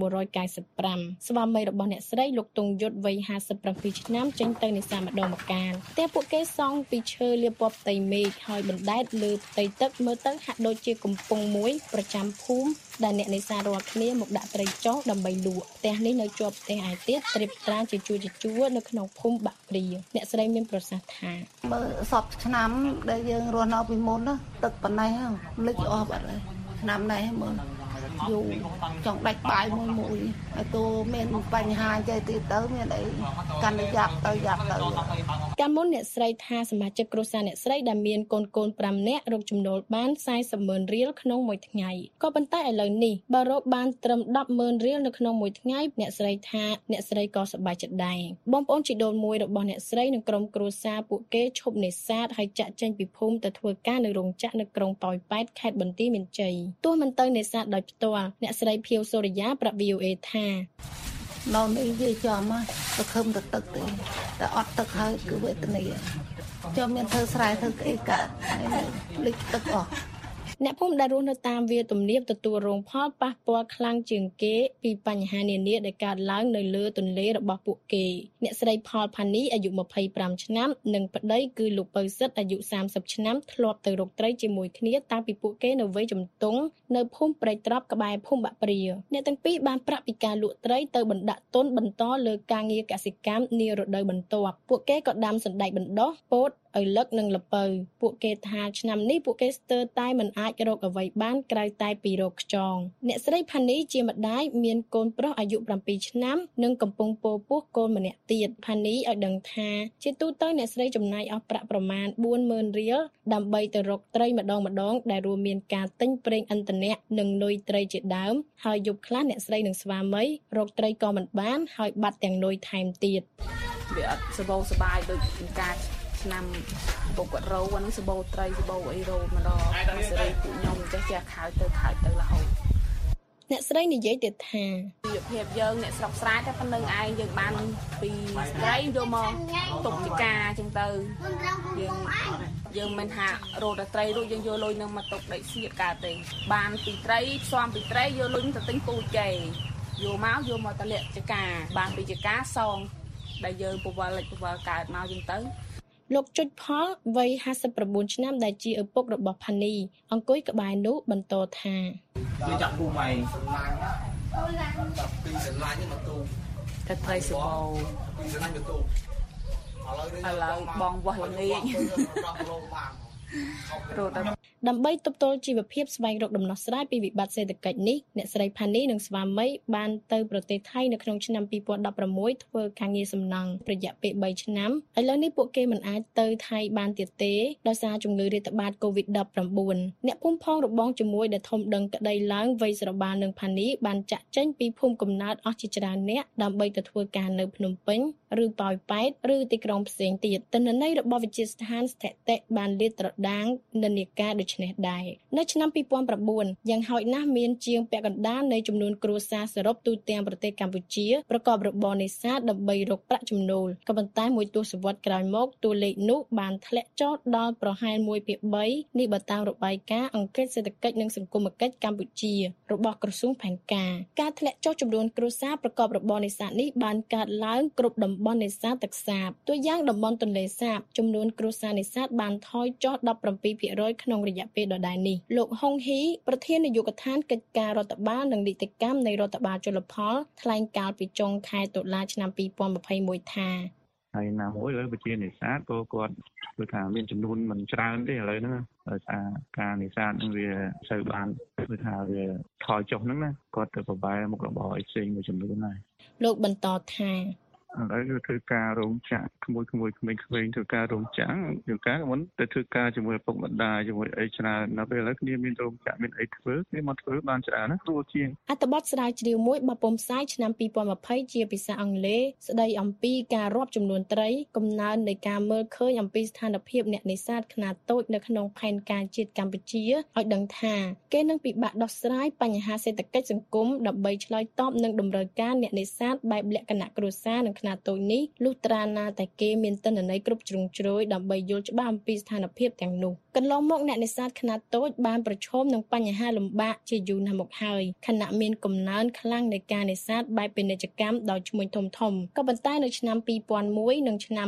1995ស្វាមីរបស់អ្នកស្រីលោកតុងយុទ្ធវ័យ57ឆ្នាំចេញទៅនេសាទម្ដងម្កាលតែពួកគេសង់ពីឈើលាបពណ៌ផ្ទៃមេឃហើយបណ្ដែតលើផ្ទៃទឹកមើលទៅហាក់ដូចជាកំពង់មួយប្រចាំភូមិដែលអ្នកនេសាទរាល់គ្នាមកដាក់ត្រីចុះដើម្បីលក់ផ្ទះនេះនៅជាប់ផ្ទះឯទៀតត្រៀបត្រាជាជួរនៅក្នុងភូមិបាក់ព្រាអ្នកស្រីមានប្រសាសន៍ថាមើលសពឆ្នាំដែលយើងរស់នៅពីមុនណាទឹកប៉ុណ្ណេះលិចអស់បាត់ហើយឆ្នាំនេះមើលយូរចង់ដាច់បាយមួយហើយតើមានបញ្ហាចេះទៅមានអីកាន់តែយ៉ាប់ទៅកាលមុនអ្នកស្រីថាសមាជិកគ្រួសារអ្នកស្រីដែលមានកូន5នាក់រកចំណូលបាន 40,000 រៀលក្នុងមួយថ្ងៃក៏ប៉ុន្តែឥឡូវនេះបើរកបានត្រឹម 10,000 រៀលនៅក្នុងមួយថ្ងៃអ្នកស្រីថាអ្នកស្រីក៏សប្បាយចិត្តដែរបងប្អូនជីដូនមួយរបស់អ្នកស្រីនិងក្រុមគ្រួសារពួកគេឈប់នេសាទហើយចាក់ចេញពីភូមិទៅធ្វើការនៅរោងចក្រនៅក្រុងប៉ោយប៉ែតខេត្តបន្ទាយមានជ័យទោះមិនទៅនេសាទដោយផ្ទាល់អ្នកស្រីភៀវសូរិយាប្រាប់ VOA ថានៅនេះនិយាយចំទៅខឹមទៅទឹកទេតែអត់ទឹកហើយគឺវេទនាចាំមានធ្វើស្រែធ្វើអីកាហើយលិចទឹកអស់អ្នកភូមិដែលរស់នៅតាមវាលទំនាបទទួលរងផលប៉ះពាល់ខ្លាំងជាងគេពីបញ្ហានានាដែលកើតឡើងនៅលើទន្លេរបស់ពួកគេអ្នកស្រីផលផានីអាយុ25ឆ្នាំនិងប្តីគឺលោកពៅសិតអាយុ30ឆ្នាំធ្លាប់ទៅរកត្រីជាមួយគ្នាតាំងពីពួកគេនៅវ័យជំទង់នៅភូមិព្រែកត្រប់ក្បែរភូមិបាក់ព្រាអ្នកទាំងពីរបានប្រាក់ពីការលក់ត្រីទៅបណ្ដាក់ទុនបន្តលើការងារកសិកម្មនារដូវបន្ទាប់ពួកគេក៏ដាំសណ្តែកបណ្ដុះពោតឲ្យលឹកនិងល្ពៅពួកគេថាឆ្នាំនេះពួកគេស្ទើរតែមិនអាចរកអ្វីបានក្រៅតែពីរកខ្យងអ្នកស្រីផានីជាម្ដាយមានកូនប្រុសអាយុ7ឆ្នាំនិងកំពុងពោពោះកូនម្នាក់ទៀតផានីឲ្យដឹងថាជាទូទៅអ្នកស្រីចំណាយអស់ប្រាក់ប្រមាណ 40,000 រៀលដើម្បីទៅរកត្រីម្ដងដែលរួមមានការទិញប្រេងឥន្ធនៈនិងនុយត្រីជាដើមហើយយប់ខ្លះអ្នកស្រីនិងស្វាមីរកត្រីក៏មិនបានហើយបាត់ទាំងនុយថែមទៀតវាអត់សบายដូចការឆ្នាំពុកគាត់រោហ្នឹងសបោត្រីសបោអីរោម្ដងអ្នកស្រីពួកខ្ញុំចេះខើទៅរហូតអ្នកស្រីនិយាយទៀតថាជីវភាពយើងអ្នកស្រុកស្រែតែប៉ុណ្្នឹងឯងយើងបានពីត្រីយកមកទុកជាការអញ្ចឹងទៅយើងមិនថារោត្រីរួចយើងយកលុយនឹងមកទុកដេកសៀតកើតទេបានពីត្រីផ្សំពីត្រីយកលុយទៅទិញពូជេយកមកតលាក់ជាការបានពីជាការសងដែលយើងពវល់កើតមកអញ្ចឹងទៅលោកចុចផលវ័យ59ឆ្នាំដែលជាឪពុករបស់ផានីអង្គុយក្បែរនោះបន្តថាវាចាក់ពូម៉ៃពីស្រឡាញ់មកទូតែត្រីសបោពីស្រឡាញ់មកទូឥឡូវបងវាស់ល្ងាចដើម្បីទប់ទល់ជីវភាពស្វែងរកដំណោះស្រាយពីវិបត្តិសេដ្ឋកិច្ចនេះអ្នកស្រីផានីនិងស្វាមីបានទៅប្រទេសថៃនៅក្នុងឆ្នាំ2016ធ្វើការងារសំណង់រយៈពេល3ឆ្នាំឥឡូវនេះពួកគេមិនអាចទៅថៃបានទៀតទេដោយសារជំងឺរាតត្បាត COVID-19 អ្នកភូមិផងរបងជាមួយដែលធំដឹងក្តីឡើងវ័យស្របាលនឹងផានីបានចាក់ចេញពីភូមិកំណើតអស់ជាច្រើនអ្នកដើម្បីទៅធ្វើការនៅភ្នំពេញឬប៉ោយប៉ែតឬទីក្រុងផ្សេងទៀតទិន្នន័យរបស់វិទ្យាស្ថានស្ថិតិបានលាតត្រដាងនិន្នាការដូចនេះដែរនៅឆ្នាំ2009យ៉ាងហោចណាស់មានជាងពាក់កណ្ដាលនៃចំនួនគ្រួសារសរុបទូទាំងប្រទេសកម្ពុជាប្រកបរបរនេសាទដើម្បីរកប្រាក់ចំណូលក៏ប៉ុន្តែមួយទសវត្សរ៍ក្រោយមកតួលេខនោះបានធ្លាក់ចុះដល់ប្រហែល 1/3 នេះបើតាមរបាយការណ៍អង្គការសេដ្ឋកិច្ចនិងសង្គមគិច្ចកម្ពុជារបស់ក្រសួងផែនការធ្លាក់ចុះចំនួនគ្រួសារប្រកបរបរនេសាទនេះបានកើតឡើងគ្រប់តំបន់នេសាទទឹកសាបตัวយ៉ាងតំបន់ទន្លេសាបចំនួនគ្រួសារនេសាទបានថយចុះ 17% ក្នុងរយៈពេលដដែលនេះលោកហុងហ៊ីប្រធាននាយកដ្ឋានកិច្ចការរដ្ឋបាលនិងនីតិកម្មនៃរដ្ឋបាលជលផលថ្លែងកាលពីចុងខែតុលាឆ្នាំ2021ថាហើយណាមួយលើប្រជានេសាទក៏គាត់គឺថាមានចំនួនមិនច្រើនទេឥឡូវហ្នឹងដោយសារការនេសាទនឹងវាសូវបានគឺថាវាថយចុះហ្នឹងណាគាត់ទៅប្របែមុខរបរអីផ្សេងមួយចំនួនដែរលោកបន្តថាឥឡូវគឺធ្វើការរោងចក្រក្មួយក្មេងធ្វើការរោងចក្រជាងការមុនទៅធ្វើការជាមួយឪពុកម្ដាយជាមួយអីច្រើនដល់ពេលឥឡូវគ្នាមានរោងចក្រមានអីធ្វើគ្នាមកធ្វើបានច្រើនណាស់គ្រូជាងអត្ថបទស្រាវជ្រាវមួយបពុំផ្សាយឆ្នាំ2020ជាភាសាអង់គ្លេសស្ដីអំពីការរាប់ចំនួនត្រីកំណើននៃការមើលឃើញអំពីស្ថានភាពអ្នកនេសាទខ្នាតតូចនៅក្នុងផែនការជាតិកម្ពុជាឲ្យដឹងថាគេនឹងពិបាកដោះស្រាយបញ្ហាសេដ្ឋកិច្ចសង្គមដើម្បីឆ្លើយតបនឹងតម្រូវការអ្នកនេសាទបែបលក្ខណៈគ្រួសារនិងខ្នាតតូចនេះលុះត្រាណាតែគេមានទិន្នន័យគ្រប់ជ្រុងជ្រោយដើម្បីយល់ច្បាស់អំពីស្ថានភាពទាំងនោះកន្លងមកអ្នកនេសាទខ្នាតតូចបានប្រឈមនឹងបញ្ហាលំបាកជាយូរណាស់មកហើយខណៈមានកំណើនខ្លាំងនៃការនេសាទបែបពាណិជ្ជកម្មដោយឈ្មួញធំក៏ប៉ុន្តែនៅឆ្នាំ2001និងឆ្នាំ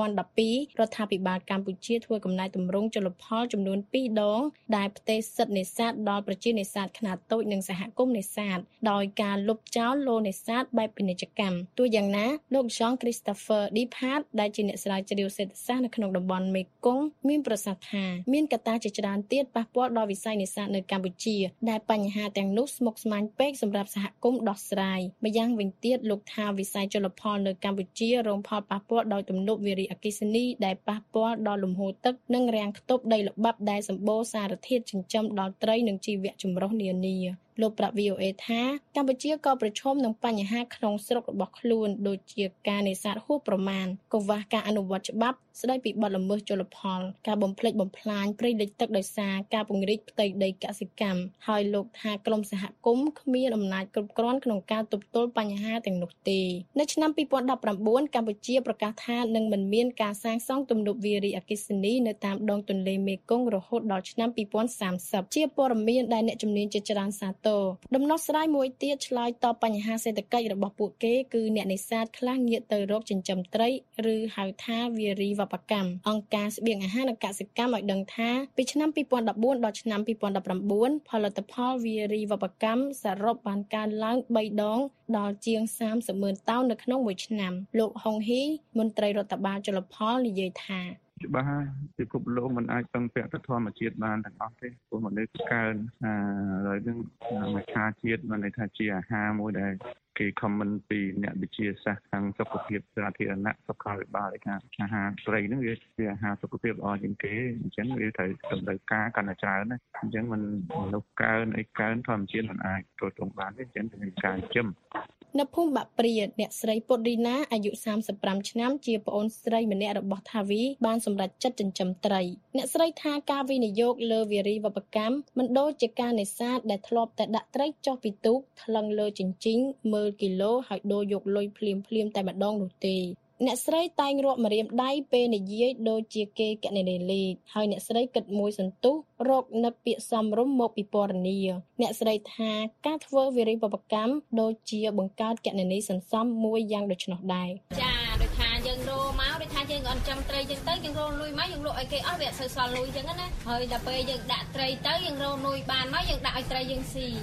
2012រដ្ឋាភិបាលកម្ពុជាធ្វើកំណែទម្រង់ជលផលចំនួន2ដងដែលផ្ទេរសិទ្ធិនេសាទដល់ប្រជានេសាទខ្នាតតូចនិងសហគមន៍នេសាទដោយការលុបចោលឡូនេសាទបែបពាណិជ្ជកម្មទោះយ៉ាងណាលោកChristopher Diphat ដែលជាអ្នកស្រាវជ្រាវសេដ្ឋសាស្ត្រនៅក្នុងតំបន់មេគង្គមានប្រសាសន៍ថាមានកត្តាជាច្រើនទៀតប៉ះពាល់ដល់វិស័យនេសាទនៅកម្ពុជាដែលបញ្ហាទាំងនោះស្មុគស្មាញពេកសម្រាប់សហគមន៍ដោះស្រាយម្យ៉ាងវិញទៀតលោកថាវិស័យជលផលនៅកម្ពុជារងផលប៉ះពាល់ដោយទំនប់វារីអគ្គិសនីដែលប៉ះពាល់ដល់លំហូរទឹកនិងរាំងខ្ទប់ដីល្បាប់ដែលសម្បូរសារធាតុចិញ្ចឹមដល់ត្រីនិងជីវៈចម្រុះនានាលោកប្រាប់ VOA ថាកម្ពុជាក៏ប្រឈមនឹងបញ្ហាក្នុងស្រុករបស់ខ្លួនដូចជាការនេសាទហួសប្រមាណកង្វះការអនុវត្តច្បាប់ស្ដីពីបទល្មើសជលផលការបំផ្លិចបំផ្លាញព្រៃលិចទឹកដោយសារការពង្រីកផ្ទៃដីកសិកម្មហើយលោកថាក្រមសហគមន៍គ្មានអំណាចគ្រប់គ្រាន់ក្នុងការទប់ទល់បញ្ហាទាំងនោះទេនៅឆ្នាំ2019កម្ពុជាប្រកាសថានឹងមិនមានការសាងសង់ទំនប់វារីអគ្គិសនីនៅតាមដងទន្លេមេគង្គរហូតដល់ឆ្នាំ2030ជាព័ត៌មានដែលអ្នកជំនាញជាច្រើនសាទរដំណោះស្រាយមួយទៀតឆ្លើយតបបញ្ហាសេដ្ឋកិច្ចរបស់ពួកគេគឺអ្នកនេសាទខ្លះងាកទៅរកចិញ្ចឹមត្រីឬហៅថាវារីវប្បកម្មអង្គការស្បៀងអាហារនិងកសិកម្មឲ្យដឹងថាពីឆ្នាំ2014ដល់ឆ្នាំ2019ផលិតផលវារីវប្បកម្មសរុបបានកើនឡើង3ដងដល់ជាង 30,000 តោននៅក្នុងមួយឆ្នាំលោកហុងហ៊ីមន្ត្រីរដ្ឋបាលជលផលនិយាយថាច្បាស់ពិភពលោកមិនអាចពឹងពាក់ទៅធម្មជាតិបានទាំងអស់ទេព្រោះមនុស្សកើនហើយនឹងមច្ឆជាតិមានន័យថាជាអាហារមួយដែលគេខមមិនពីអ្នកវិទ្យាសាស្ត្រខាងសុខភាពសាធារណៈសុខាភិបាលឯថាអាហារត្រីហ្នឹងវាជាអាហារសុខភាពល្អជាងគេអញ្ចឹងវាត្រូវតម្រូវការកាន់តែច្រើនណាអញ្ចឹងมันមនុស្សកើនអីកើនធម្មជាតិមិនអាចទ្រទ្រង់បានទេអញ្ចឹងត្រូវការចិញ្ចឹមនៅភូមិបាក់ព្រាអ្នកស្រីពុតរីណាអាយុ35ឆ្នាំជាប្អូនស្រីម្នាក់របស់ថាវីបានសម្រេចចិត្តចិញ្ចឹមត្រីអ្នកស្រីថាការវិនិយោគលើវារីវប្បកម្មមិនដូចជាការនេសាទដែលធ្លាប់តែដាក់ត្រីចុះពីទូកថ្លឹងលើជញ្ជីងមើលគីឡូហើយដូរយកលុយភ្លាមតែម្ដងនោះទេអ្នកស្រីតែងរាប់ម្រាមដៃពេលនិយាយដូចជាគេកណនីលេខហើយអ្នកស្រីគិតមួយសន្ទុះរកនឹកពាក្យសំរុំមកពីពណ៌នាអ្នកស្រីថាការធ្វើវារីវប្បកម្មដូចជាបង្កើតកណនីសន្សំមួយយ៉ាងដូច្នោះដែរចាដូចថាយើងរកមកដូចថាយើងអត់ចាំត្រីចឹងទៅយើងរកលុយមកយើងលក់ឲ្យគេអស់វាអត់សូវសល់លុយចឹងណាហើយដល់ពេលយើងដាក់ត្រីទៅយើងរកលុយបានមកយើងដាក់ឲ្យត្រីយើងស៊ី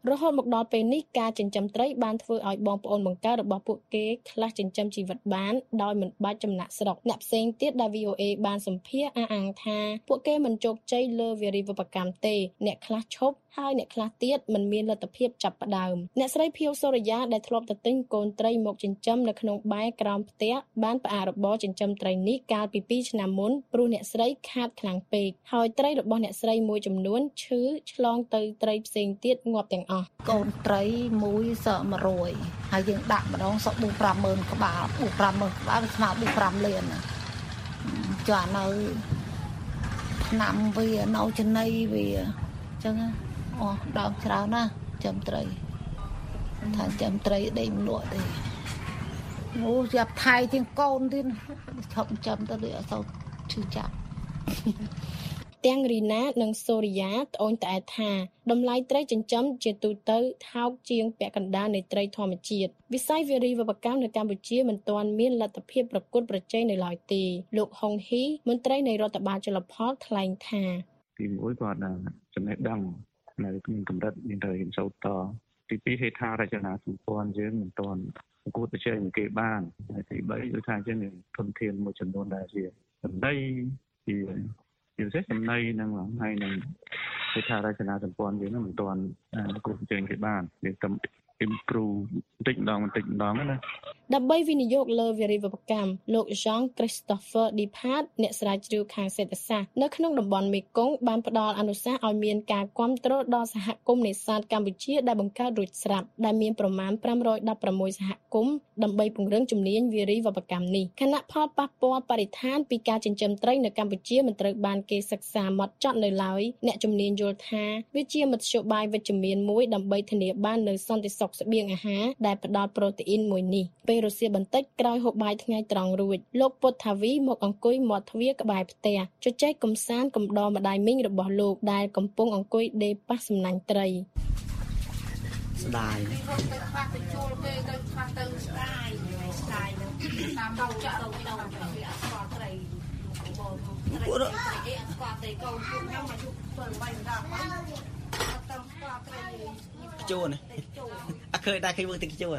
រហូតមកដល់ពេលនេះការចិញ្ចឹមត្រីបានធ្វើឲ្យបងប្អូនបង្កើតរបស់ពួកគេខ្លះចិញ្ចឹមជីវិតបានដោយមិនបាច់ចំណាក់ស្រុកអ្នកផ្សេងទៀតដែល VOA បានសម្ភាសអះអាងថាពួកគេមិនជោគជ័យលើវារីវប្បកម្មទេអ្នកខ្លះឈប់ហើយអ្នកខ្លះទៀតមិនមានលទ្ធភាពចាប់ផ្ដើមអ្នកស្រីភៀវសូរិយាដែលធ្លាប់ទៅទិញកូនត្រីមកចិញ្ចឹមនៅក្នុងបែរក្រោមផ្ទះបានផ្អាករបរចិញ្ចឹមត្រីនេះកាលពី2ឆ្នាំមុនព្រោះអ្នកស្រីខាតខ្លាំងពេកហើយត្រីរបស់អ្នកស្រីមួយចំនួនឈឺឆ្លងទៅត្រីផ្សេងទៀតងាប់ទាំងអស់កូនត្រីមួយសក់100ហើយយើងដាក់ម្ដងសក់4-50000ក្បាល4-50000ក្បាលវាស្មើ4-5លានចានៅឆ្នាំវានៅចំណៃវាអញ្ចឹងអូដើមច្រើនណាស់ចាំត្រីថាចាំត្រីដេកមិនលក់ទេអូយ៉ាប់ថៃជាងកូនទៀតឈប់ចាំទៅដូចអត់សូវឈឺចាប់ទាំងរីណានិងសូរិយាត្អូញត្អែថាតម្លៃត្រីចិញ្ចឹមជាទូទៅថោកជាងពាក់កណ្ដាលនៃត្រីធម្មជាតិវិស័យវារីវប្បកម្មនៅកម្ពុជាមិនទាន់មានលទ្ធភាពប្រកួតប្រជែងនៅឡើយទេលោកហុងហ៊ីមន្ត្រីនៃរដ្ឋបាលជលផលថ្លែងថាទីមួយគាត់ចំណេះដឹងនៅក្នុងកម្រិតមានតែរៀនសូត្រតទី2ហេដ្ឋារចនាសម្ព័ន្ធយើងមិនទាន់ប្រកួតប្រជែងនឹងគេបានហើយទី3គឺថាយើងមានធនធានមួយចំនួនដែលជាសម្ដីជាពិសេសចំណៃនឹងហើយនឹងហេដ្ឋារចនាសម្ព័ន្ធយើងមិនទាន់ប្រកួតប្រជែងគេបានវាតែ improve បន្តិចម្ដងណាដើម្បីវិនិយោគលើវារីវប្បកម្មលោក Jean Christopher Dipat អ្នកស្រាវជ្រាវខាងសេដ្ឋសាស្ត្រនៅក្នុងតំបន់មេគង្គបានផ្ដល់អនុសាសន៍ឲ្យមានការគាំទ្រដល់សហគមន៍នេសាទកម្ពុជាដែលបង្កើតរួចស្រាប់ដែលមានប្រមាណ516សហគមន៍ដើម្បីពង្រឹងជំនាញវារីវប្បកម្មនេះខណៈផលប៉ះពាល់បរិស្ថានពីការចិញ្ចឹមត្រីនៅកម្ពុជាមិនត្រូវបានគេសិក្សាហ្មត់ចត់នៅឡើយអ្នកជំនាញយល់ថាវាជាមធ្យោបាយវិជ្ជមានមួយដើម្បីធានាបាននូវសន្តិសុខស្បៀងអាហារដែលផ្ដល់ប្រូតេអ៊ីនមួយនេះពេលរសៀលបន្តិចក្រោយហូបបាយថ្ងៃត្រង់រួចលោកពុទ្ធថាវីមកអង្គុយមាត់ទ្វារក្បែរផ្ទះជជែកកំសាន្តកំដរម្ដាយមីងរបស់លោកដែលកំពុងអង្គុយដេរប៉ះសំណាញ់ត្រីស្ដាយទៅខ្វះទៅជួលគេទៅខ្វះទៅស្ដាយតាមទៅចាក់ទៅដល់វាអត់ស្គាល់ត្រីបងត្រីអត់ស្គាល់ត្រីកូនពួកខ្ញុំមកជួប7-8ដងអត់ទៅស្គាល់ត្រីជួនអត់ឃើញដែរឃើញមើលទឹកជួន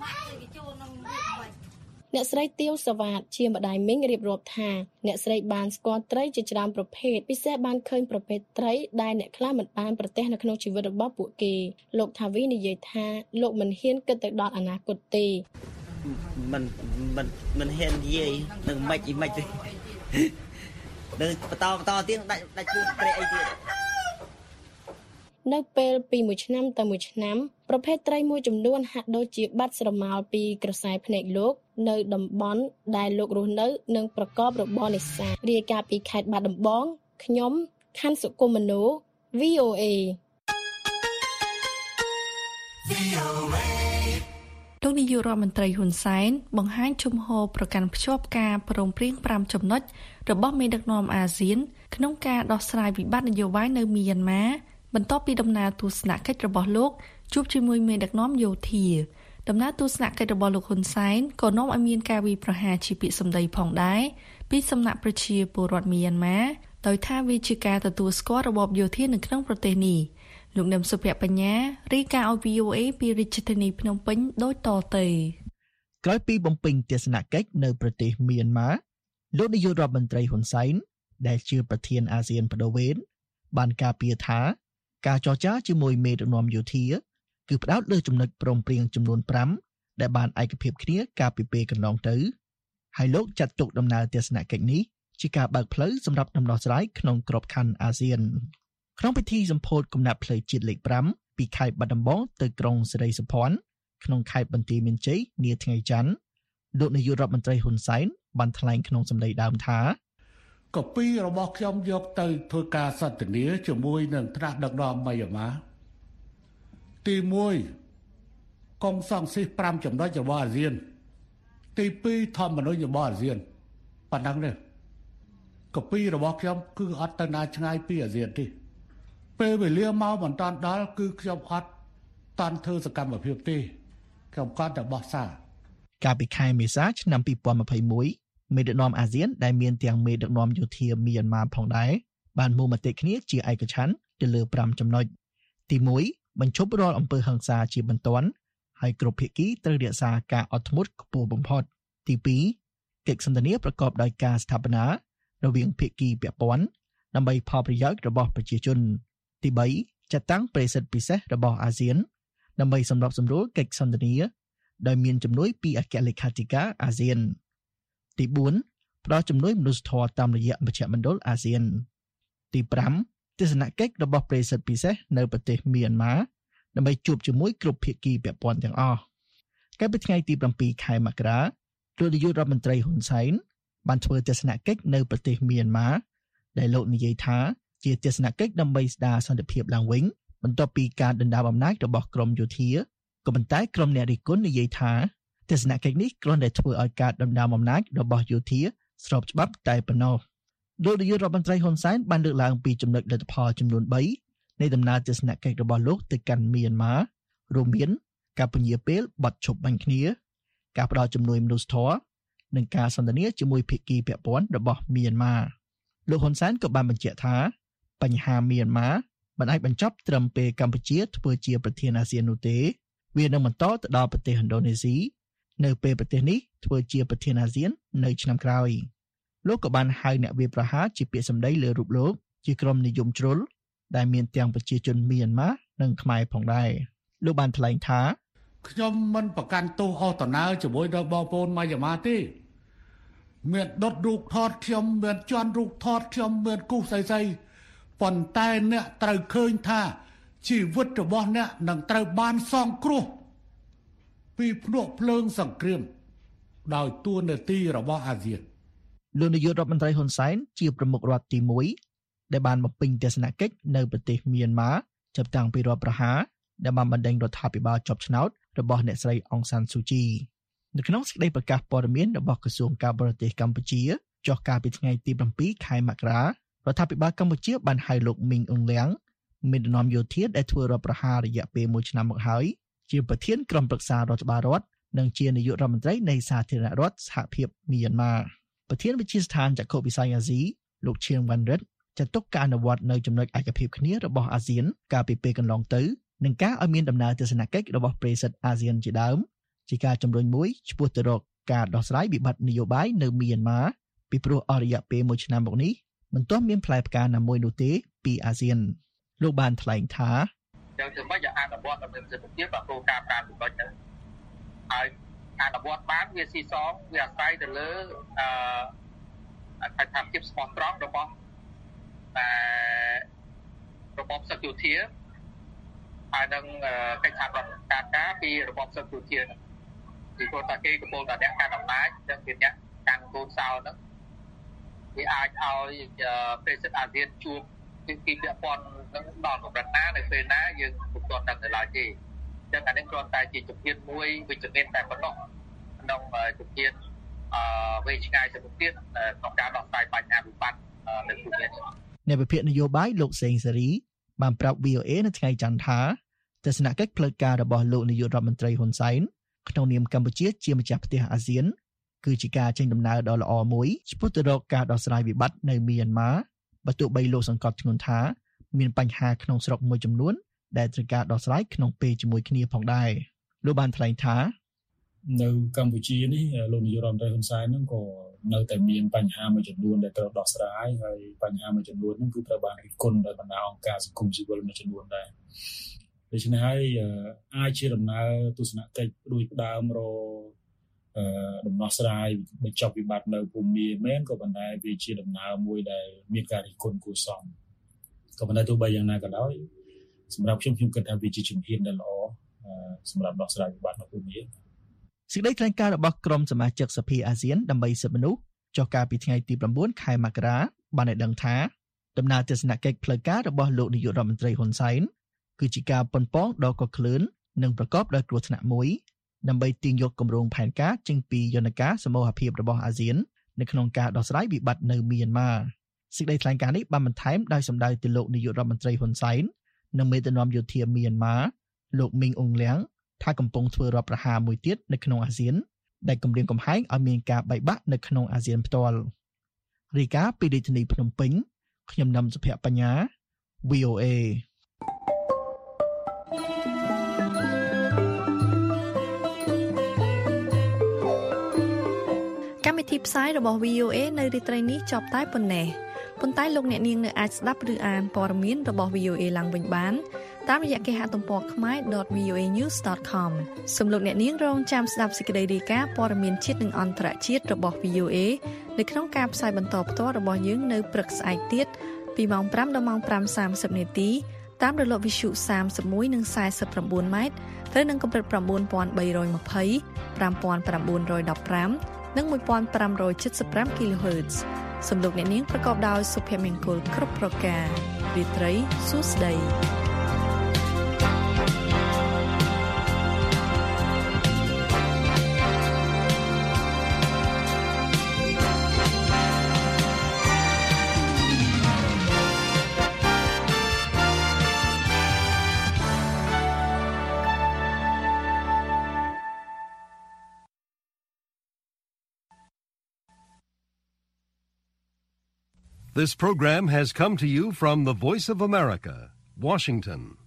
អ្នកស្រីទាវសវ៉ាតជាម្ដាយមីងរៀបរាប់ថាអ្នកស្រីបានស្គាល់ត្រីជាច្រើនប្រភេទពិសេសបានឃើញប្រភេទត្រីដែលអ្នកខ្លះមិនបានប្រទះនៅក្នុងជីវិតរបស់ពួកគេលោកថាវីនិយាយថាលោកមិនហ៊ានគិតទៅដល់អនាគតទេមិនហ៊ាននិយាយនឹងមិនទេនឹងបន្តទៀតដាច់ជួនត្រីអីទៀតនៅពេលពីមួយឆ្នាំទៅមួយឆ្នាំប្រភេទត្រីមួយចំនួនហាក់ដូចជាបាត់ស្រមោលពីក្រសែភ្នែកលោកនៅតំបន់ដែលលោករស់នៅនិងប្រកបរបរនេសាទរាយការណ៍ពីខេត្តបាត់ដំបងខ្ញុំខណ្ឌសុគមនោ VOA លោកនាយករដ្ឋមន្ត្រីហ៊ុនសែនបង្ហាញជំហរប្រកាន់ភ្ជាប់ការព្រមព្រៀង5ចំណុចរបស់មេដឹកនាំអាស៊ានក្នុងការដោះស្រាយវិបត្តិនយោបាយនៅមីយ៉ាន់ម៉ាបន្ទាប់ពីដំណើរទស្សនកិច្ចរបស់លោកជួបជាមួយមេដឹកនាំយោធាដំណើរទស្សនកិច្ចរបស់លោកហ៊ុនសែនក៏នាំឲ្យមានការវាយប្រហារជាពាក្យសម្ដីផងដែរពីសំណាក់ប្រជាពលរដ្ឋមីយ៉ាន់ម៉ាដោយថាវាជាការទទួលស្គាល់របបយោធានៅក្នុងប្រទេសនេះលោកនឹមសុភបញ្ញារាយការណ៍ឲ្យ VOA ពីរាជធានីភ្នំពេញដូចតទៅក្រោយពីបំពេញទស្សនកិច្ចនៅប្រទេសមីយ៉ាន់ម៉ាលោកនាយករដ្ឋមន្ត្រីហ៊ុនសែនដែលជាប្រធានអាស៊ានបដូវវេនបានការពារថាការចរចាជាមួយមេដឹកនាំយោធាគឺផ្ដោតលើចំណុចព្រមព្រៀងចំនួន5ដែលបានឯកភាពគ្នាកាលពីពេលកន្លងទៅហើយលោកចាត់ទុកដំណើរទស្សនកិច្ចនេះជាការបើកផ្លូវសម្រាប់ដំណោះស្រាយក្នុងក្របខ័ណ្ឌអាស៊ានក្នុងពិធីសម្ពោធកំណាព្យផ្លូវជាតិលេខ5ពីខេត្តបាត់ដំបងទៅក្រុងសិរីសភ័ណ្ឌក្នុងខេត្តបន្ទាយមានជ័យនាថ្ងៃច័ន្ទលោកនាយករដ្ឋមន្ត្រីហ៊ុនសែនបានថ្លែងក្នុងសម្ដីដើមថាកពីរបស់ខ្ញុំយកទៅធ្វើការសន្ទនាជាមួយនឹងថ្នាក់ដឹកនាំមីយ៉ាន់ម៉ាទី1កុងសង្ស៊ីស5ចំណុចរបស់អាស៊ានទី2ធម្មនុញ្ញរបស់អាស៊ានប៉ុណ្ណឹងទេកពីរបស់ខ្ញុំគឺអត់ទៅណាឆ្ងាយពីអាស៊ានទេពេលវេលាមកមិនតាន់ដល់គឺខ្ញុំអត់តាន់ធ្វើសកម្មភាពទេខ្ញុំគាត់តែបោះសារកាលពីខែមេសាឆ្នាំ2021មេដឹកនាំអាស៊ានដែលមានទាំងមេដឹកនាំយោធាមីយ៉ាន់ម៉ាផងដែរបានមូលមតិគ្នាជាឯកច្ឆន្ទទៅលើ5ចំណុចទី1 បញ្ឈប់រាល់អំពើហិង្សាជាបន្ទាន់ហើយគ្រប់ភាគីត្រូវរក្សាការអត់ធ្មត់ខ្ពស់បំផុតទី2កិច្ចសន្ទនាប្រកបដោយការស្ថាបនារវាងភាគីពាក់ព័ន្ធដើម្បីផលប្រយោជន៍របស់ប្រជាជនទី3ចាត់តាំងប្រេសិតពិសេសរបស់អាស៊ានដើម្បីសម្របសម្រួលកិច្ចសន្ទនាដោយមានជំនួយពីអគ្គលេខាធិការអាស៊ានទី4ផ្ដល់ជំនួយមនុស្សធម៌តាមរយៈមជ្ឈមណ្ឌលអាស៊ានទី5ទស្សនកិច្ចរបស់ប្រេសិតពិសេសនៅប្រទេសមីយ៉ាន់ម៉ាដើម្បីជួបជាមួយគ្រប់ភាគីពាក់ព័ន្ធទាំងអស់កាលពីថ្ងៃទី7ខែមករាលោកនាយករដ្ឋមន្ត្រីហ៊ុនសែនបានធ្វើទស្សនកិច្ចនៅប្រទេសមីយ៉ាន់ម៉ាដែលលោកនិយាយថាជាទស្សនកិច្ចដើម្បីស្ដារសន្តិភាពឡើងវិញបន្ទាប់ពីការដណ្ដើមអំណាចរបស់ក្រមយោធាក៏ប៉ុន្តែក្រមអ្នករិះគន់និយាយថាទស្សនកិច្ចនេះគ្រាន់តែធ្វើឲ្យការដណ្ដើមអំណាចរបស់យោធាស្របច្បាប់តែប៉ុណ្ណោះលោកនាយករដ្ឋមន្ត្រីហ៊ុនសែនបានលើកឡើងពីចំណុចលទ្ធផលចំនួន3នៃដំណើរទស្សនកិច្ចរបស់លោកទៅកាន់មីយ៉ាន់ម៉ារួមមានការពន្យាពេលបទឈប់បាញ់គ្នាការផ្ដល់ជំនួយមនុស្សធម៌និងការសន្ទនាជាមួយភាគីពាក់ព័ន្ធរបស់មីយ៉ាន់ម៉ាលោកហ៊ុនសែនក៏បានបញ្ជាក់ថាបញ្ហាមីយ៉ាន់ម៉ាមិនអាចបញ្ចប់ត្រឹមពេលកម្ពុជាធ្វើជាប្រធានអាស៊ាននោះទេវានឹងបន្តទៅដល់ប្រទេសឥណ្ឌូនេស៊ីនៅពេលប្រទេសនេះធ្វើជាប្រធានអាស៊ាននៅឆ្នាំក្រោយលោកក៏បានហៅអ្នកវាយប្រហារជាពាក្យសម្ដីលើរូបលោកជាក្រុមនិយមជ្រុលដែលមានទាំងប្រជាជនមីយ៉ាន់ម៉ានិងខ្មែរផងដែរលោកបានថ្លែងថាខ្ញុំមិនប្រកាន់ទោសអស់តណើជាមួយដល់បងប្អូនម៉ាយ៉ាម៉ាទេមានដុតរូបថតខ្ញុំមានជន់រូបថតខ្ញុំមានគូសស្អីប៉ុន្តែអ្នកត្រូវឃើញថាជីវិតរបស់អ្នកនឹងត្រូវបានសងគ្រោះពីភ្នក់ភ្លើងសង្គ្រាមដោយតួនាទីរបស់អាស៊ានលោកនាយករដ្ឋមន្ត្រីហ៊ុនសែនជាប្រមុខរដ្ឋទី1ដែលបានបំពេញទស្សនកិច្ចនៅប្រទេសមីយ៉ាន់ម៉ាចាប់តាំងពីរដ្ឋប្រហារដែលបានបណ្ដេញរដ្ឋាភិបាលជាប់ឆ្នោតរបស់អ្នកស្រីអុងសានស៊ូជីនៅក្នុងសេចក្តីប្រកាសព័ត៌មានរបស់ក្រសួងការបរទេសកម្ពុជាចុះកាលពីថ្ងៃទី7ខែមករារដ្ឋាភិបាលកម្ពុជាបានហៅលោកមីងអ៊ុងលៀងមេដឹកនាំយោធាដែលធ្វើរដ្ឋប្រហាររយៈពេល1ឆ្នាំមកហើយជាប្រធានក្រុមប្រឹក្សារដ្ឋបាលរដ្ឋនិងជានាយករដ្ឋមន្ត្រីនៃសាធារណរដ្ឋសហភាពមីយ៉ាន់ម៉ាប្រធានវិទ្យាស្ថានចក្ខុវិស័យអាស៊ីលោកឈៀងវ៉ាន់រិតចាត់ទុកការអនុវត្តនៅចំណុចឯកភាពគ្នារបស់អាស៊ានកាលពីពេលកន្លងទៅនិងការឲ្យមានដំណើរទស្សនកិច្ចរបស់ប្រេសិតអាស៊ានជាដើមជាការជំរុញមួយឆ្ពោះទៅរកការដោះស្រាយវិបត្តិនយោបាយនៅមីយ៉ាន់ម៉ាពីព្រោះអស់រយៈពេល1ឆ្នាំមកនេះមិនទាន់មានផ្លែផ្កាណាមួយនោះទេពីអាស៊ានលោកបានថ្លែងថាយ៉ាងធ្វើម៉េចឲ្យអនុវត្តដើម្បីប្រសិទ្ធភាពរបស់គោលការណ៍5ចំណុចហ្នឹងហើយអនុវត្តបានវាស៊ីសងវាអាស្រ័យទៅលើថាភាពស្មោះត្រង់របស់របបសឹកយោធាហើយនឹងកិច្ចសហប្រតិបត្តិការពីរបបសឹកយោធាពីព្រោះតែគេកំពុងតែអ្នកកាន់អំណាចនិងជាអ្នកកាន់កូនសោហ្នឹងវាអាចឲ្យប្រទេសអាស៊ានជួបពីពាក់ព័ន្ធនឹងដល់កម្រិតណានៅពេលណាយើងពុំទាន់ដឹងនៅឡើយទេអញ្ចឹងអានេះគ្រាន់តែជាជំហានមួយវិជ្ជមានតែប៉ុណ្ណោះក្នុងជំហានវែងឆ្ងាយទៅមុខទៀតក្នុងការដោះស្រាយបញ្ហាវិបត្តិនៅភូមិនេះអ្នកវិភាគនយោបាយលោកសេងសេរីបានប្រាប់ VOA នៅថ្ងៃច័ន្ទថាទស្សនកិច្ចផ្លូវការរបស់លោកនាយករដ្ឋមន្ត្រីហ៊ុនសែនក្នុងនាមកម្ពុជាជាម្ចាស់ផ្ទះអាស៊ានគឺជាការចេញដំណើរដ៏ល្អមួយឆ្ពោះទៅរកការដោះស្រាយវិបត្តិនៅមីយ៉ាន់ម៉ាបើទោះបីលោកសង្កត់ធ្ងន់ថាមានបញ្ហាក្នុងស្រុកមួយចំនួនដែលត្រូវការដោះស្រាយក្នុងពេលជាមួយគ្នាផងដែរលោកបានថ្លែងថានៅកម្ពុជានេះលោកនាយករដ្ឋមន្ត្រីហ៊ុនសែនហ្នឹងក៏នៅតែមានបញ្ហាមួយចំនួនដែលត្រូវដោះស្រាយហើយបញ្ហាមួយចំនួនហ្នឹងគឺត្រូវបានរិះគន់ដោយបណ្ដាអង្គការសង្គមស៊ីវិលមួយចំនួនដែរដូច្នេះហើយអាចជាដំណើរទស្សនកិច្ចដូចផ្ដើមរដំណោះស្រាយបញ្ចប់វិបត្តិនៅភូមិមីមែនក៏ប៉ុន្តែវាជាដំណើរមួយដែលមានការរិះគន់គួរសមក៏ប៉ុន្តែទោះបីយ៉ាងណាក៏ដោយសម្រាប់ខ្ញុំគិតថាវាជាជំហានដ៏ល្អសម្រាប់ដោះស្រាយវិបត្តិនៅភូមិមីសេចក្តីថ្លែងការណ៍របស់ក្រុមសមាជិកសភាអាស៊ានដើម្បីសិទ្ធិមនុស្សចុះកាលពីថ្ងៃទី9ខែមករាបានឲ្យដឹងថាដំណើរទស្សនកិច្ចផ្លូវការរបស់លោកនាយករដ្ឋមន្ត្រីហ៊ុនសែនគឺជាការប៉ុនប៉ងដ៏កក្លឿននិងប្រកបដោយគ្រោះថ្នាក់មួយដើម្បីទាញយកគម្រោងផែនការចេញពីយន្តការសមូហភាពរបស់អាស៊ាននៅក្នុងការដោះស្រាយវិបត្តិនៅមីយ៉ាន់ម៉ាសេចក្តីថ្លែងការណ៍នេះបានបន្ថែមដោយសម្ដៅទៅលោកនាយករដ្ឋមន្ត្រីហ៊ុនសែននិងមេដឹកនាំយោធាមីយ៉ាន់ម៉ាលោកមីងអ៊ុងលៀងថាកំពុងធ្វើរដ្ឋប្រហារមួយទៀតនៅក្នុងអាស៊ានដែលគម្រាមកំហែងឲ្យមានការបែកបាក់នៅក្នុងអាស៊ានផ្ទាល់រាយការណ៍ពីរាជធានីភ្នំពេញខ្ញុំណាំសុភ័ក្របញ្ញា VOA កម្មវិធីផ្សាយរបស់ VOA នៅរាត្រីនេះចប់តែប៉ុណ្ណេះប៉ុន្តែលោកអ្នកនាងនៅអាចស្ដាប់ឬអានព័ត៌មានរបស់ VOA ឡើងវិញបានតាមរយៈគេហទំព័រ khmer.voanews.com សូមលោកអ្នកនាងរងចាំស្ដាប់សេចក្តីរាយការណ៍ព័ត៌មានជាតិនិងអន្តរជាតិរបស់ VOA នៅក្នុងការផ្សាយបន្តផ្ទាល់របស់យើងនៅព្រឹកស្អែកទៀតពីម៉ោង 5 ដល់ម៉ោង 5:30 នាទីតាមរលកវិទ្យុ31និង49ម៉ែត្រត្រូវនឹងកម្រិត 9320 5915 និង 1575 kHz សំឡេងអ្នកនាងប្រកបដោយសុភមង្គលគ្រប់ប្រការរាត្រីសួស្តី This program has come to you from the Voice of America, Washington.